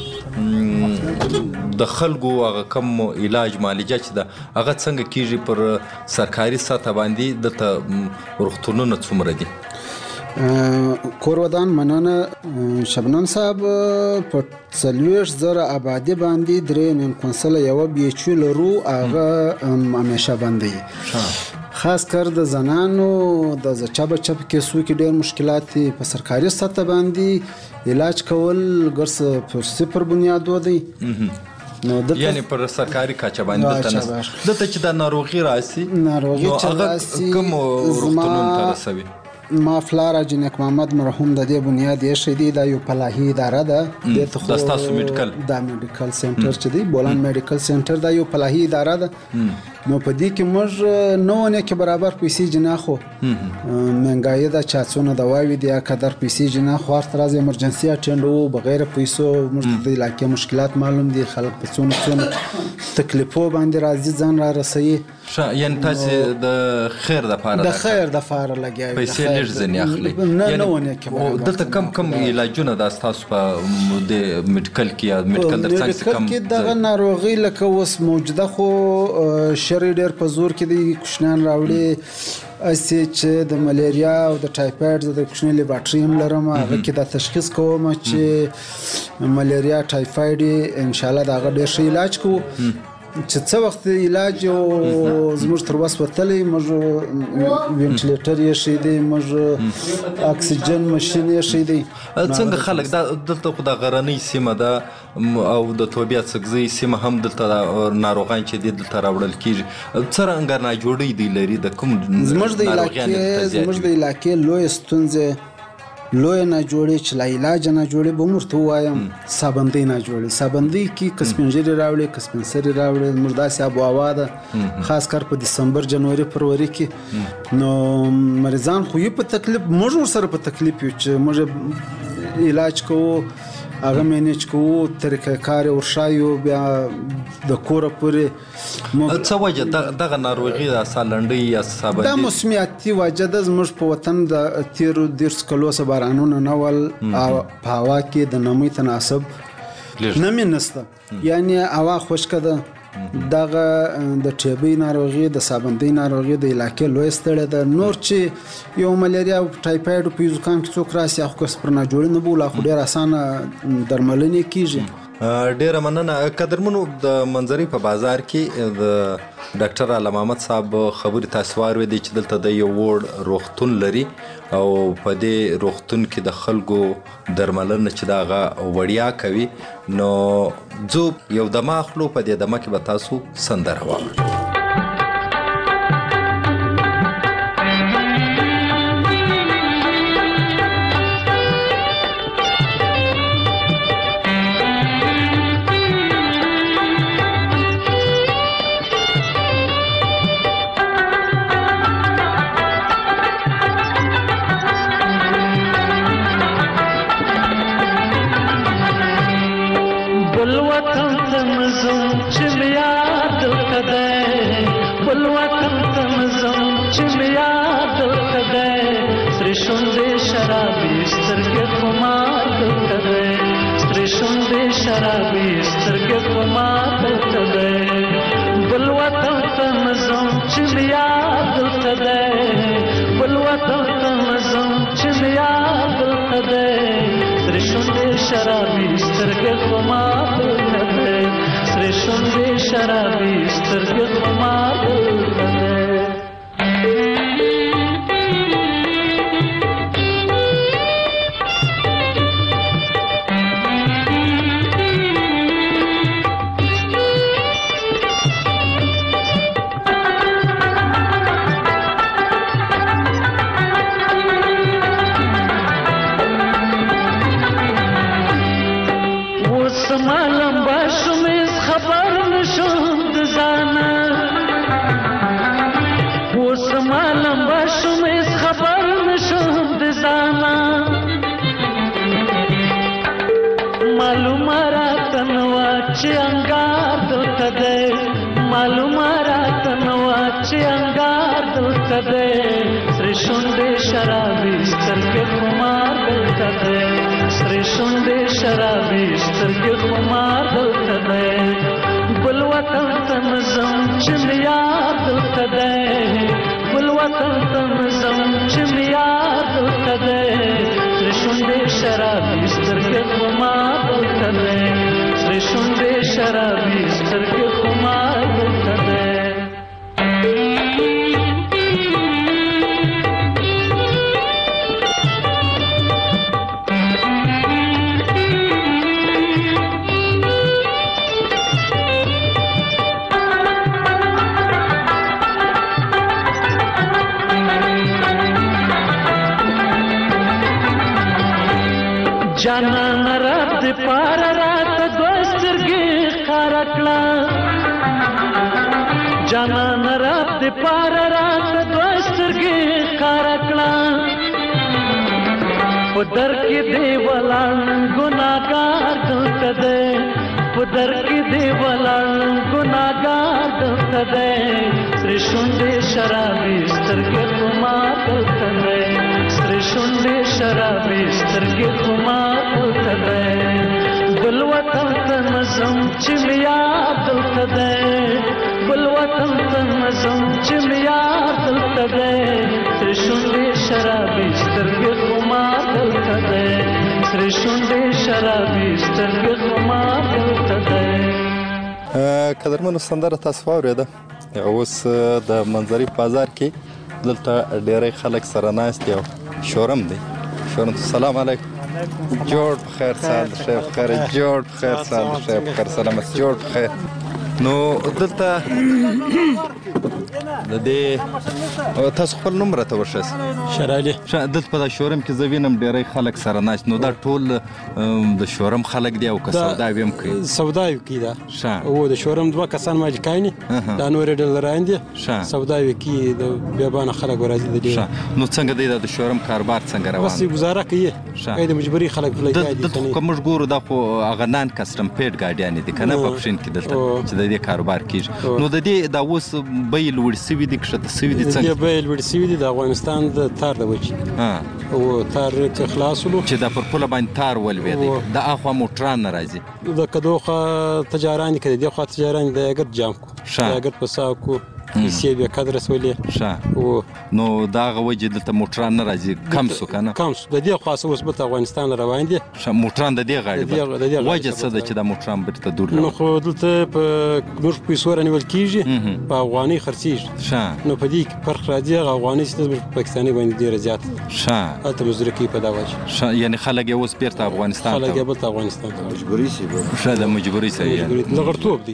د خلکو هغه کم علاج معالجه چې ده هغه څنګه کیږي پر سرکاري سطح باندې دلته روغتونونه څومره دي؟ کور ودان مننه شبنم صاحب په 40,000 آبادی باندې درې نیم کونسله یوه بیچو لرو هغه همیشه بندي. خاص کر د زنانو د چپ کیسو کې ډېر مشکلات دي. په سرکاري سطح باندې علاج کول ګرس پر صفر بنیاد ودی. یعنی پر سرکاري کچه باندې دلته چې د ناروغي راسي کوم روغتونونو ته رسوي؟ ما فلارا جنک محمد مرحوم د دې بنیاد یې شې دی دا یو فلاحي اداره ده د تاسو میډیکل دا میډیکل سنټر چې دی بولان میډیکل سنټر دا یو فلاحي اداره ده. نو په دې کې موږ نو نه کې برابر پیسې جناخو منګای دا چاڅونه دواوی دی قدر پیسې جناخو هر طرز ایمرجنسي اټینډ وو بغیر پیسو موږ د علاقې مشکلات معلوم دي. خلک په څونه تکلیفو باندې راځي ځان را رسي. یعنی تاسو د خیر د پاره لګیاوي پیسې لږ ځنې اخلي. نه دلته کم علاجونه د تاسو په د میډیکل کې یا میډیکل درڅنګ کم دغه ناروغي لکه اوس موجوده خو شری ډېر په زور کې دي کوشنان راوړي اسی چې د ملیریا او د ټایفاید د کوشنی لیبارټري هم لرم هغه کې د تشخیص کوم چې ملیریا ټایفاید ان شاء الله دا غږ ډېر ښه علاج کوو. چې څه وخت علاج او زموږ تر وس وتلی موږ وینټیلیټر یې شي دی موږ اکسیجن ماشین یې شي دی څنګه خلک دلته خو د غرنۍ سیمه ده او د طبیعت څخه سیمه هم دلته ناروغان چې دلته راوړل کیږي څرنګه ناجوړی دی لري د کوم زموږ د علاقې لوی ستونزه لوی ناجوړی چې لا علاج ناجوړی به مرته وایم سابندۍ ناجوړی سابندۍ کې کسپنجری راوړي کسپنسری راوړي موږ داسې ابو هوا ده خاص کر په دسمبر جنوري فروری کې نو مریضان خو یې په تکلیف موږ ورسره په تکلیف یو چې موږ علاج کوو هغه مینیج کوو طریقه کار ورشایو بیا د کوره پورې څه وجه دغه ناروغي د سالنډۍ یا سابندۍ دا موسمیاتي وجه ده زموږ په وطن د تیرو 10 کلو څخه بارانونه نه ول په هوا کې د نمی تناسب نمی نسته یعنی هوا خشکه ده دغه د ټیبي ناروغي د سابندۍ ناروغي د علاقې لوی ستړی ده نور چې یو ملیریا او ټایفاید په زکام کې څوک راسي خو کس پر نه جوړ نه بوله خو ډیر اسانه درملنه کیږي ډیر مننه قدرمنو د منظري په بازار کې د ډاکټر علامه محمد صاحب خبري تاسو واورئ چې دلته د یو وړ روغتون لري او په دې روغتون کې د خلکو درملنه چې داغه وړیا کوي نو زه یو دمه اخلو په دې دمه کې به تاسو سندره واورئ قدرمنو سندره تاسو واورېده اوس د منظري بازار کې دلته ډېری خلک سره ناست دي او شورم دی شورم سلام علیکم جوړ بخیر سال شیخ بخیر جوړ بخیر سال شیخ بخیر سلامت جوړ بخیر نو دلته د دې تاسو خپل نوم راته ورشئ شرالي دلته په دا شورم کې زه وینم ډېری خلک سره ناست نو دا ټول د شورم خلک دي او که سوداوي هم کوي سوداوي کوي دا او د شورم دوه کسان مالکان دي دا نور ډلران دي سوداوي کوي د بیابانه خلک ورځي د دې نو څنګه دی د شورم کاروبار څنګه روان بس گزاره کوي د مجبوري خلک بلای دي کوم موږ ګورو دا خو هغه نان کسټم پیډ ګاډیان دي کنه په پښین کې دلته چې د دې کاروبار کیږي نو د دې دا اوس بیل وړ سوي دي کښته سوي دي څنګه بیل وړ سوي دي د افغانستان د تار د وچی او تار خلاصولو چې دا پر پوله باندې تار ولوي د اخوا موټران ناراضي د کدوخه تجاران کړي د خو تجاران د اگر جام کو اگر پساکو سی بیا قدر رسولې او نو دا غوجه دلته موټران ناراضي کم سو کنه کم سو د دې خاصه اوس په افغانستان روان دي موټران د دې غاړي وجه څه ده چې د موټران برته دور نو خو دلته په نور پیسو رانیول کیږي په افغاني خرڅیږي نو په دې فرق راځي افغاني چې د پاکستاني باندې ډیر زیات البته مزرکی په دا وجه یعنی خلک یې اوس بیرته افغانستان خلک یې بیرته افغانستان مجبوري شي د مجبوري سي لغړتوب دي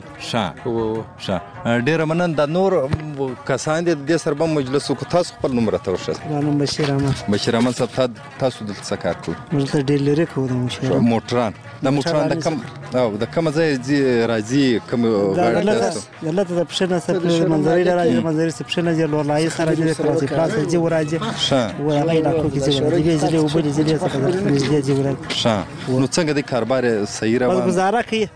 ډیر منن د نور کسان دي د سربم مجلس کو تاسو خپل نوم راته ورشئ نوم بشیر احمد صاحب تاسو دلته څه کار کوئ دلته ډیلري کوو د موټران د موټران د کم او د کوم ځای راځي کوم غاړه تاسو دلته د پښنه سره منظري راځي منظري سره پښنه جوړ لای سره د کلاسي پلاس دی ورځي و هغه علاقو کې چې دی او بل ځلې څخه دی ورځي نو څنګه د کاروبار صحیح روان گزاره کوي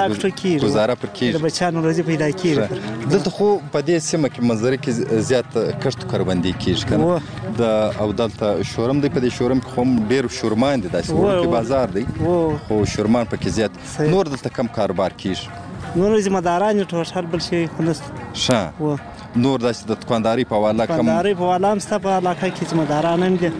گزاره پر کیږي د بچانو روزي پیدا کیږي دلته خو په دې سیمه کې منظري کې زیات کښت کاروبندي کیږي کنه د او دلته شورم دی په دې شورم کې هم ډیر شورمان دي داسې ورته بازار دی خو شورمان پکې زیات نور دلته کم کاروبار کیږي نور ذمہ داران ټول هر بل شي خلاص نور داسې د دکانداري په والا کم دکانداري په والا هم ستا په علاقه کې ذمہ داران هم دي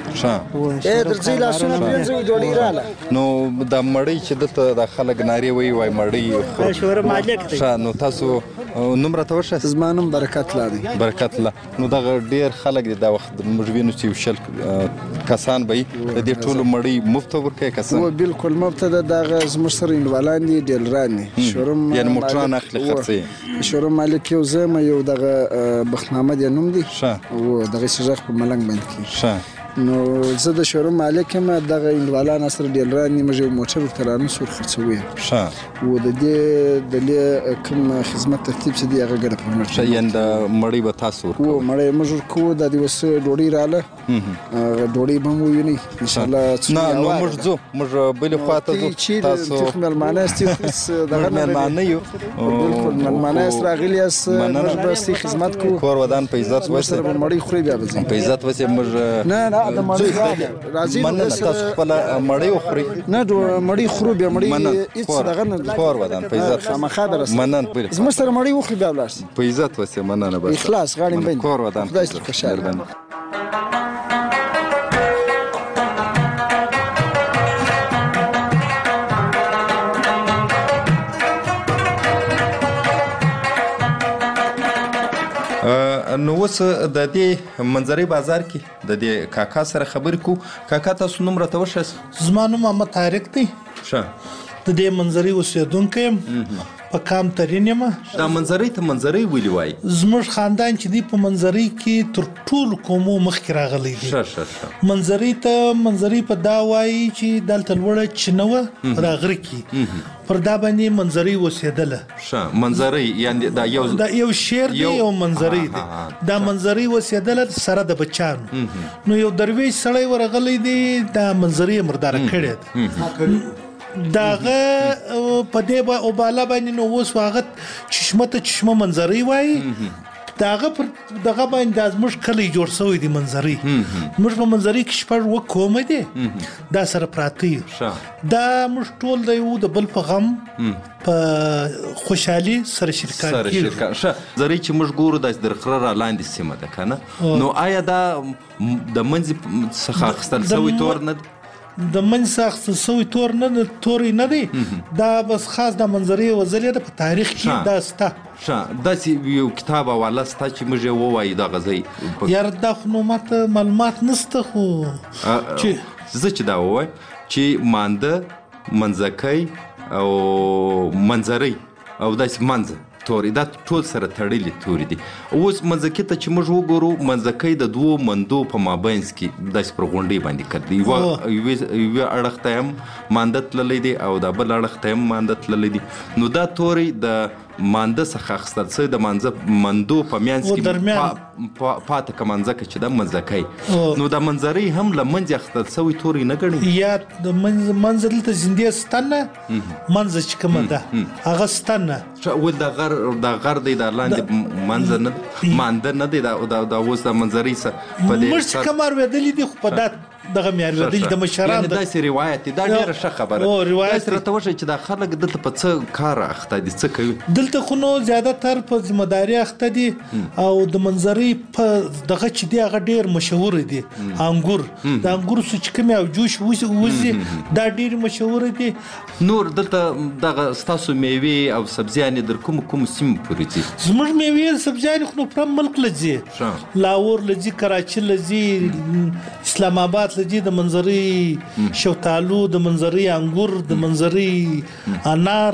درځي لاسونه پینځه جوړی رااله نو د مړی چې دلته د خلک ناری وای مړی شورم مالک دی نو تاسو نوم راته ورشئ زما نوم برکت الله دی برکت الله نو دا ډیر خلک دي دا وخت موږ وینو چې شل کسان به د دې ټولو مړی مفت ورکوي کسان و بالکل مفت ده دغه زموږ سره انډوالان دي ډیلران دي شورم یعنی موټران اخلي خرڅي شورم مالک یو زما یو دغه بختنامه دی نوم دی او دغه شجاع په ملنګ باندې کې نو زه د شورم مالک یم دغه انډوالان سره ډیلران موږ یو موټر ترانه سور خرڅوي و د دې د کوم خدمت ترتیب چې دی هغه ګډه پرمټ یعنی د مړی به تاسو و مړی موږ کو د دې وسه ډوډۍ رااله ډوډۍ به مو ویني ان شاء الله نه نو موږ بل خواته تاسو ملمانه استي دغه ملمانه یو بالکل ملمانه سره غلیاس موږ به سي خدمت کو کور ودان په عزت وسه مړی خوري بیا به په عزت وسه موږ نه د مړی راځي تاسو خپل مړی خوري نه مړی خورو بیا مړی هیڅ دغه نه کور ودان په عزت خبره منن زموږ سره مړی وخوري بیا ولاړ په عزت وسه مننه بس اخلاص غاړي باندې کور ودان خدای ستاسو خوشاله نو اوس د دې منظري بازار کې د دې کاکا سره خبرې کو کاکا تاسو نوم راته ورشئ زما نوم محمد طارق دی د دې منظري اوسېدونکی یم په کام ترین یم دا منظري ته منظري ولې وایي زموږ خاندان چې دی په منظري کې تر ټولو قومو مخکې راغلی دی منظري ته منظري په دا وایي چې دلته لوړه چینه وه راغره کې پر دا باندې منظري اوسېدله منظري یعنې دا یو شعر دی یو منظري دی دا منظري اوسېدله سره د بچانو نو یو درویش سړی ورغلی دی دا منظري یې مرداره کړې ده داغه په دې او بالا باندې نو اوس واغت چشمه منظري وای داغه پر دغه باندې د زموږ کلی جوړ شوی دی منظري موږ په منظري کې شپږ وکوم دي دا سره پراتی دا موږ ټول دی د بل په غم په خوشحالي سره شرکت زری چې موږ ګورو د درخره را لاندې سیمه ده کنه نو آیا دا د منځ څخه خستل سوی تور نه د منځ اخیستل سوی تورې نه دی دا بس خاص د منظرې وزلې ده په تاریخ کې دا سته داسې یو کتاب حواله سته چې موږ یې ووایو دغه ځای یاره دا خو نو ماته معلومات نسته خو زه چې دا ووایم چې مانده منځکی او منظرۍ او داسې منځه تورې دا ټول سره تړلي تورې دي اوس منځکي ته چې موږ وګورو منځکی د دوو مندو په مابینځ کې داسې پر غونډۍ باندې کړ دی یوه اړخ ته هم مانده تللی دی او د بل اړخ ته هم مانده تللی دی نو دا تورې د مانده څخه اخیستل سوی د مندو په منځ کې پاته که منځکه چې دا منځکی نو دا منظرۍ هم له منځ اخیستل سوی تورې نه ګڼي یا د منځ دلته زندې ستن نه منځ چې کومه ده هغه ستن نه ول دا غر دی دا لاندې منځ نه مانده نه دی دا اوس د منظرۍ څخه موږ چې کوم اورېدلي دي خو په دا دغه مې اورېدلي د مشرانو داسې روایت دی دا ډېره ښه خبره داسې راته وښیه چې دا خلک دلته په څه کار اخته دي څه کوي دلته خو نو زیاتره په ذمهداري اخته دي او د منظرۍ په دغه چې دی هغه ډېر مشهور دي انګور د انګور سو چې کومې او جوش وځي دا ډېر مشهور دي نور دلته دغه ستاسو میوې او سبزیانې در کوم سیمې پورې ځي زموږ میوې سبزیانې خو نو پوره ملک له ځي لاهور له ځي کراچي له ځي اسلام آباد د منظرۍ شفتالو د منظرۍ انګور د منظرۍ انار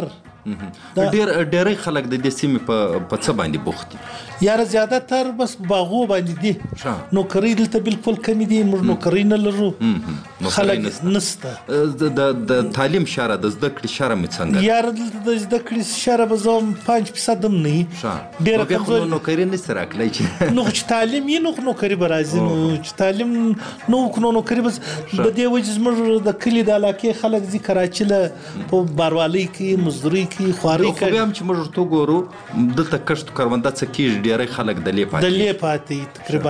ډېری خلک د دې سیمې په څه باندې بوخت دي یاره زیاتره بس باغو باندې دي نوکرۍ دلته بالکل کمې دي موږ نوکرۍ نه لرو خلک نسته د تعلیم شاره د زده کړې شاره مې څنګه یاره دلته د زده کړې شاره به زه 5% هم نه وي ډېره کمزورې نوکري نشي راکلی چې نو چې تعلیم یې نو نوکري به راځي نو چې تعلیم نه وکړو نوکري بس د دې وجې زموږ د کلي د علاقې خلک ځي کراچي له په باروالۍ کې مزدورۍ کې خوارۍ کوي خو بیا هم چې موږ ورته وګورو دلته کښت کرونده څه کېږي ډېری خلک د لې پاتې تقریبا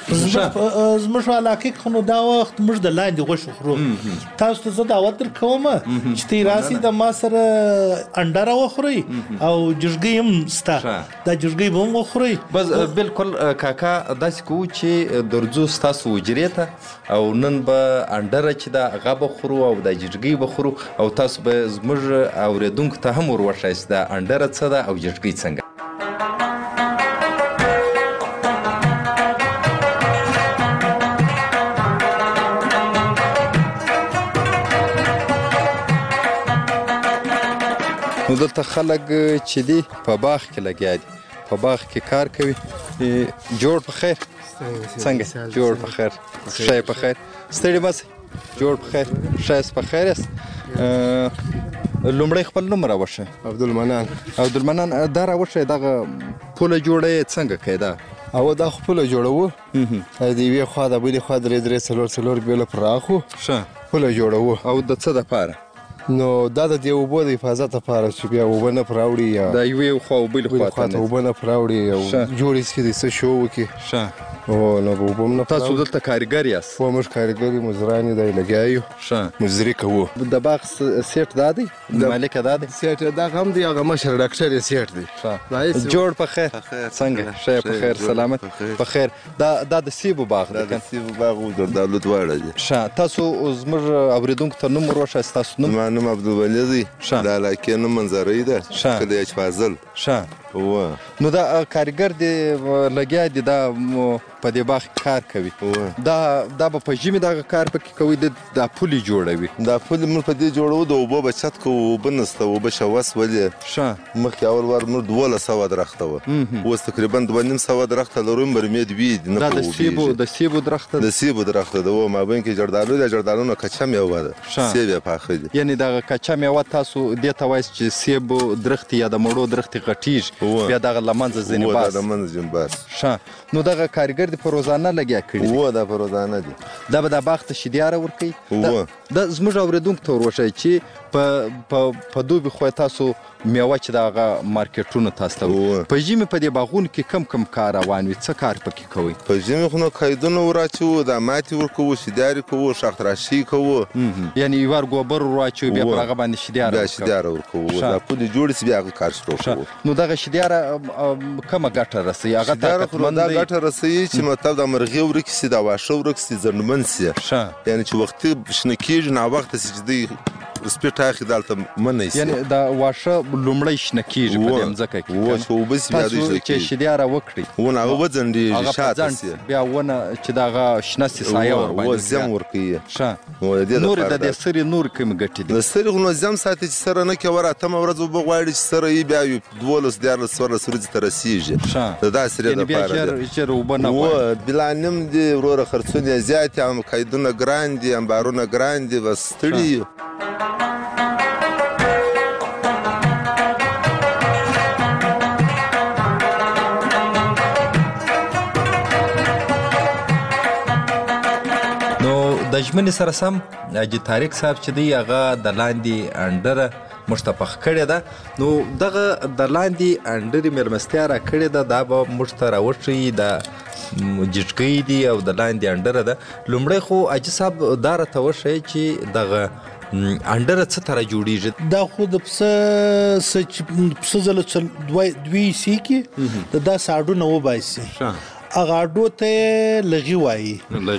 زموږ علاقې کې خو نو دا وخت موږ د لاندې غوښې خورو تاسو ته زه دعوت درکوم چې تی راسئ د ما سره انډه راوخورئ او جرګۍ هم سته دا جرګۍ به هم وخورئ بس بالکل کاکا داسې کوو چې درځو ستاسو حجرې ته او نن به انډه چې ده هغه به خورو او دا جرګۍ به خورو او تاسو به زموږ اورېدونکو ته هم ور وښایاست دا انډه څه ده او جرګۍ څنګه نو دلته خلک چې دي په باغ کې لګیا دي په باغ کې کار کوي جوړ په خیر څنګه جوړ په خیر ښه په خیر ستړي مه جوړ په خیر ښایست په خیر یاست لومړی خپل نوم راوښیه عبدالمنان دا راوښیه دغه پوله جوړه یې څنګه کوي دا او دا خو پوله جوړوو د یوې خوا د بلې خوا درې څلور بیله پراخو پوله جوړوو او د څه دپاره نو دا د دې اوبو د حفاظت لپاره چې بیا اوبه نه پراوړي یا د یوې خوا او بلې خوا ته اوبه نه پراوړي او جوړې څه دي څه شو وکړي نو به اوبه هم نه تاسو دلته کارګر یاست هو موږ کارګر یو مزدوران یو دی لګیا یو مزدوري کوو د باغ سیټ دا دی مالک دا دی سیټ دا هم دی هغه مشر ډاکټر یې سیټ دی جوړ په خیر څنګه ښه په خیر سلامت په خیر دا د سیبو باغ دی د سیبو باغ او زردالو دواړه دي ښه تاسو زموږ اورېدونکو ته نوم ور وښایاست ستاسو نوم زما نوم عبدالولي دی د علاقې نوم منظرۍ ده کلی اچفاضل نو دا کارګر دی لګیا دی دا په دې باغ کار کوي دا به په ژمي دغه کار پکې کوي دا پولې جوړوي دا پولې موږ په دې جوړوو د اوبو بچت کوو اوبه نشته اوبه شوس ولې مخکې اول وار موږ 1200 درخته وه اوس تقریبا 2500 درخته لرو مرمید وي دا د سیبو درخته د سیبو درخته ده و مابین کې جردالو د جردالو نه کچه میوه ده سیب یې پاخه دي یعنې دغه کچه میوه تاسو دې ته وایاست چې سیبو درختې یا د مڼو درختې غټیږي بیا دغه له منځه ځینې باس ښه نو دغه کارګر دی په روزانه لګیا کړي و دا په روزانه دي دا به دا باغ ته شیدیاره ورکوي دا زموږ اورېدونکو ته ور وښایي چې په دوبي خوا تاسو میوه چې د هغه مارکیټونو تاسو ته په ژمي په دې باغونو کې کم کار روان وي څه کار پکې کوئ په ژمي خو نو قیدونه وراچوو دا ماتې ورکوو شیدیارې کوو شاختراشي کوو یعنې یو وار ګوبر ورواچوي بیا پر هغه باندې شیدیاره ورکوو دا پولې جوړې شي بیا هغه کار شروع کوو نو دغه شیدیاره کومه ګټه رسوي هغه دا ګټه رسوي چې چې مطلب د مرغۍ ورک سي د واښه ورک سي زرنمن سي یعنی چې وختي شنه کېږي ناوخته سي چې دوی سپي ټاخي دلته منی سي یعنی د واښه لومړی شنه کېږي په دې مځکه کې چې اوبه سي بیا دوی شنه چې شیدیاره وکړي ونه هغه وځنډېږي شاته سي بیا ونه چې د هغه شنه سي سایه ورباندې زم ورکوي نور د دې سرې نور کوم ګټې دي د سرې خو نو زم ساتي چې سره نه کوي اتمه ورځ اوبه غواړي چې سره یې بیا 12 ورځې ته رسېږي د دا سرې دپاره ژر اوبه نه غواړي بلا نیم دي وروره خرڅونه زیات دي هم قیدونه ګران دي انبارونه ګران دي بس ستړي د ژمنې سره سم حاجي طارق صاحب چې دی هغه د لاندې انډره موږ ته پخ کړې ده نو دغه د لاندې انډرې مېلمستیا را کړې ده دا به موږ ته راوښیي د جټکۍ دي او د لاندې انډره ده لومړی خو حاجي صاحب دا راته وښیي چې دغه انډره څه ته را جوړېږي دا خو د پسه ځله دوی سي کې د داسې اډونه وباسي هغه اډو ته لغي وایي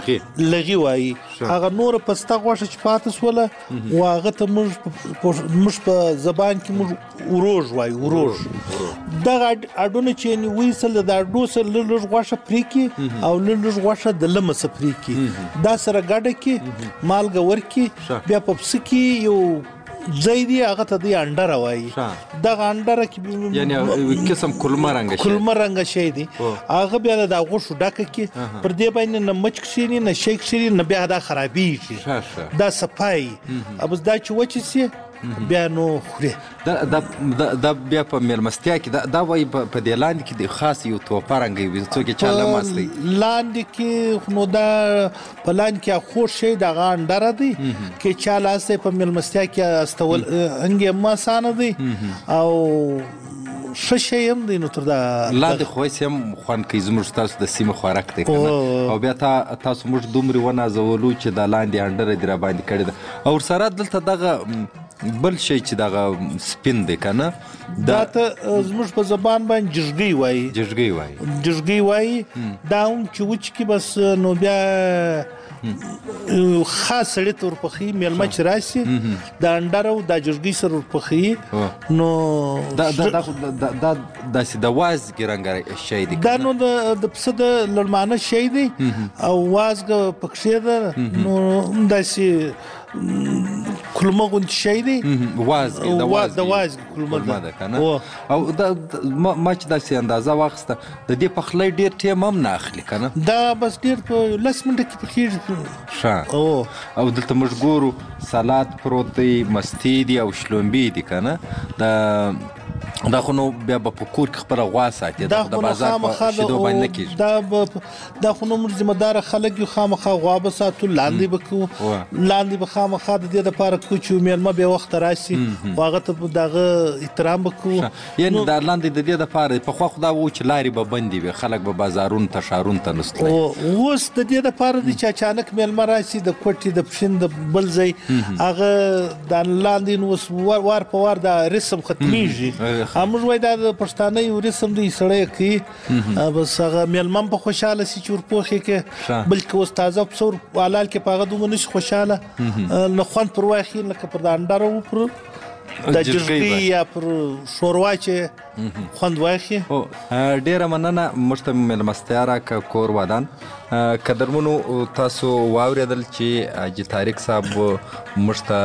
هغه نور پسته غوښه چې پاتې سوله و هغه ته موږ په زبان کې موږ وروژ وایي وروژ دغه اډونه چې ویسل د اډو سره لږ غوښه پرې کړي او لږ غوښه د لمه سره پرې کړي دا سره ګډه کړي مالګه ورکړي بیا په پسه کې یو ځای دی هغه ته دی انډره وایي دغه انډره کې یعنی قسم کلمه رنګه شی دی هغه بیا د غوښو ډکه کې پر دې باندې نه مچ کښېني نه شی کښېني نه بیا دا خرابېږي دا صفایي اوس دا چې وچې سي بیا نو خوري دا بیا په مېلمستیا کې دا وایي په دې لاندې کې د خاص یو توپه رنګه وي څوک یې چا لماستئ لاندې کې نو دا په لاندې کې خوږ شی دغه انډره دی کې چا لاستی په مېلمستیا کې استول هنګ هم اسانه دی او ښه شی هم دی نو تر دا لاندې خو هسې هم خوند کوي زموږ تاسو د سیمې خوراک دی که نه او بیا تاسو موږ دومرې ونازولو چې دا لاندې انډره دې راباندې کړې ده او ورسره دلته دغه بل شی چې دغه سپین دی که نه دا ته زموږ په زبان باندې جژګۍ وایي دا هم چې وچ کې بس نو بیا خاص سړی ته ورپخوي میلمه چې راشي د انډره او د جژګۍ سره ورپخوي نو دا داسې د وازګې رنګه شی دی دا نو د پسه د لړمانه شی دی او وازګه پکښې ده نو داسې کلمه غوندې شی دی وازګې د وازګې کلمه ده که نه او ما چې داسې اندازه واخیسته د دې پخلی ډېر ټیم هم نه اخلي که نه دا بس ډېر په 10 منټه کې پخېږي او دلته موږ ګورو سلاد پروت دی مستې دي او شلومبې دي که نه دا خو نو بیا به په کور کې خپله غوا ساتي د بازار په شیدو باندې نه کېږي دا خو نو موږ ذمهداره خلک یو خامخا غوا به ساتو لاندې به کوو لاندې به خامخا د دې دپاره کوو چې مېلمه بې وخته راشي خو هغه ته د هغه احترام به کوو یعنې دا لاندې د دې دپاره پخوا خو دا و چې لارې به بندې وي خلک به بازارونو ته ښارونو ته نه ستلی اوس د دې دپاره دی چې اچانک مېلمه راشي د کوټې د پښین د بل ځای هغه د لاندې نو اوس وار په وار دا رسم ختمیږي موږ وایي دا د پښتانه یو رسم دی سړی کوي بس هغه مېلمه هم په خوشحاله سي چې ورپوښې کې بلکې اوس تازه پسه حلال کې په هغه دومره نشي خوشحاله نه خوند پر واخلي لکه پر د انډره وپرو د جژګۍ یا پر شوروا چې خوند واخلي ډېره مننه موږ ته مېلمستیا راکړه کور ودان قدرمنو تاسو واورېدل چې حاجي طارق صاحب موږ ته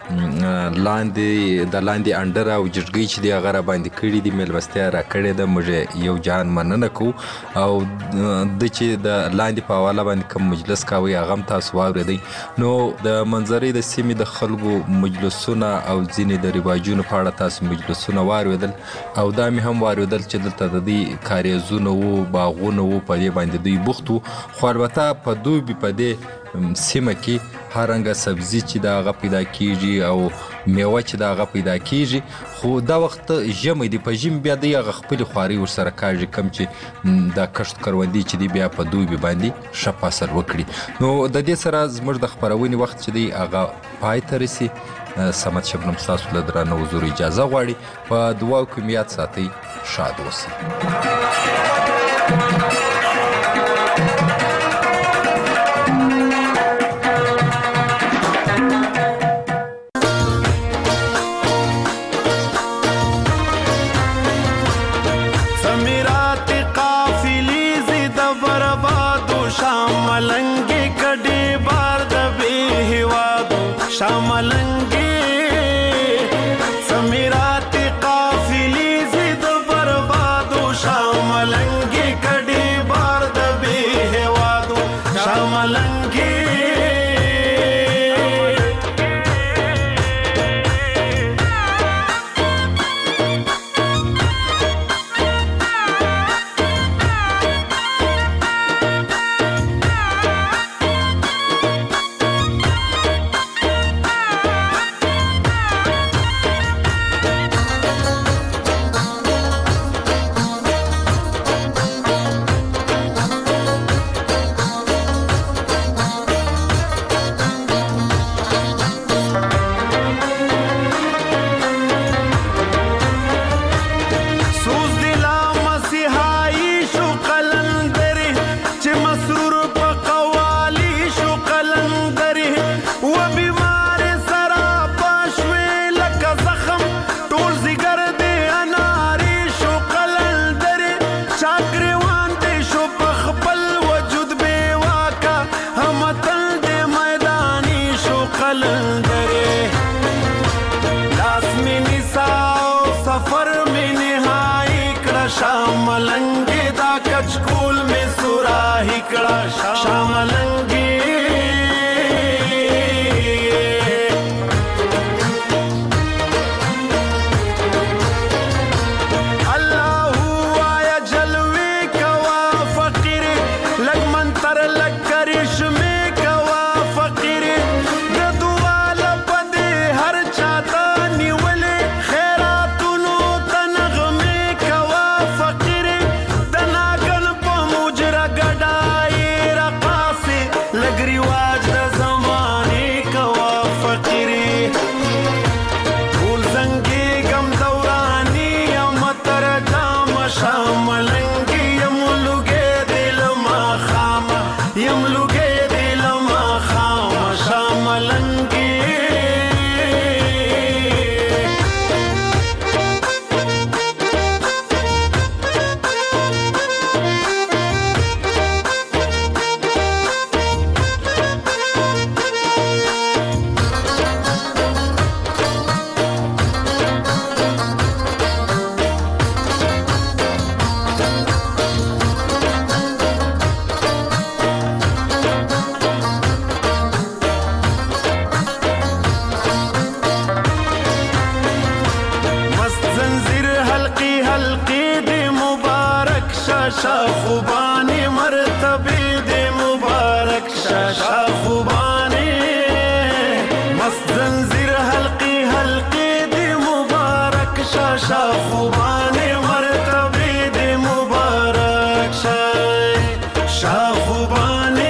لاندې انډره او جژګۍ چې دی هغه راباندې کړي دي مېلمستیا راکړې ده موږ یو جهان مننه کوو او د چې د لاندې په حواله باندې کوم مجلس کوئ هغه هم تاسو واورېدئ نو د منظرې د سیمې د خلکو مجلسونه او ځینې د رواجونو په اړه تاسو مجلسونه واورېدل او دا مې هم واورېدل چې دلته د دوی کاریزونه وو باغونه وو په دې باندې دوی بوخت وو خو البته په دوبي په دې سیمه کې هر رنګه سبزي چې د هغه پیدا کیږي او میوه چې د هغه پیدا کیږي خو دا وخت ژمی دی په ژمي بیا دی هغه خپلې خوارۍ ورسره کاږي کم چې دا کښت کروندې چې دی بیا په دوبي باندې ښه فصل وکړي نو د دې سره زموږ د خپرونې وخت چې دی هغه پای ته رسي صمد شبنم ستاسو له درانه حضور اجازه غواړي په دعاو کې مو یاد ساتئ شاد اوسئ شاملنګي سمیرات قافلی زید بربادو شاملنګي کډي بار د به هوادو شاملنګي شاملنګي دا کچکول می سوراهي کړه شاملنګي الله وایا جلوي کوا فقیر لګ منتر لګ کرشمه کوا فقیر د دعا لپاره هر چاته نیولې خیراتونو تنغمه کوا فقیر د ناګل په مجرا ګډای رقاصه لګ رواج د زمانه کوا فقیر ټول زنګي غم دورانی یم تر جام شاملنګي یم لوګې دل ما خام یم لوګې دل ما خام شاملنګي مست زنجیر حلقی حلقی دی مبارک شاشا خوبانی مرتبی دی مبارک شاشا خوبانی مست زنجیر حلقی حلقی دی مبارک شاشا خوبانی مرتبی دی مبارک شاشا خوبانی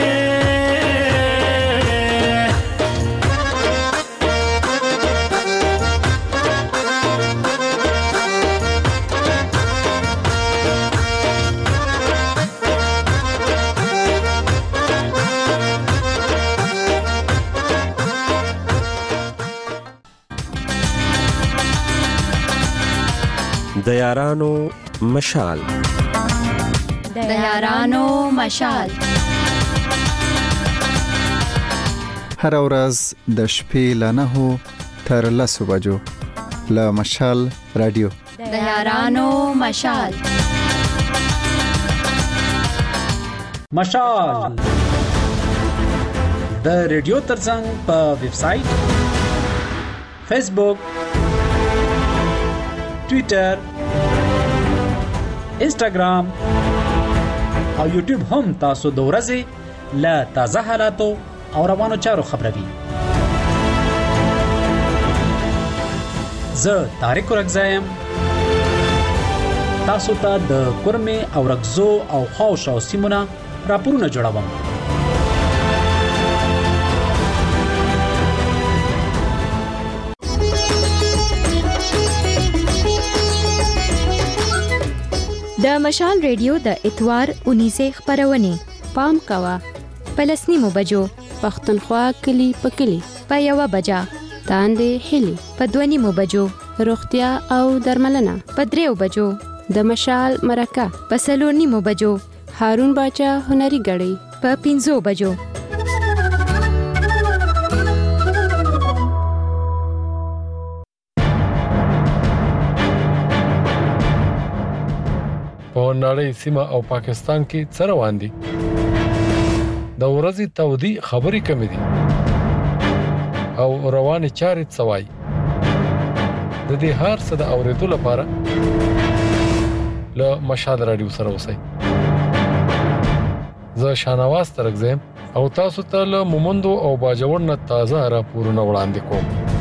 د یارانو مشال د یارانو مشال هر ورځ د شپې له 9 تر 10 بجو له مشال رادیو د یارانو مشال مشال د ریډیو ترڅنګ په ویب سټ فیسبوک ټوئیټر انسټاګرام او یوټیوب هم تاسو د ورځې له تازه حالاتو او روانو چارو خبروي. زه طارق رګزایم تاسو ته د کورمه او رګزو او خاوشو سیمونه راپورونه جوړوم. د مشال ریډیو د اتوار 19 خبرونه پام کوا پلسنیمو بجو پښتونخوا کلی پکلی په یو بجا تاندې هلي په دونیمو بجو روغتیا او درملنه په دریو بجو د مشال مرکه په سلورنیمو بجو هارون باچا هنري غړي په 5 بجو په نړۍ سیمه او پاکستان کې څه روان دي. د ورځې تودي خبرې کمې دي او روانې چارې څه وایي. د دې هر څه د اورېدو لپاره له مشال راډیو سره اوسئ. زه شانواز ترک زم او تاسو ته له مومندو او باجوړ نه تازه راپورونه وړاندې کوم.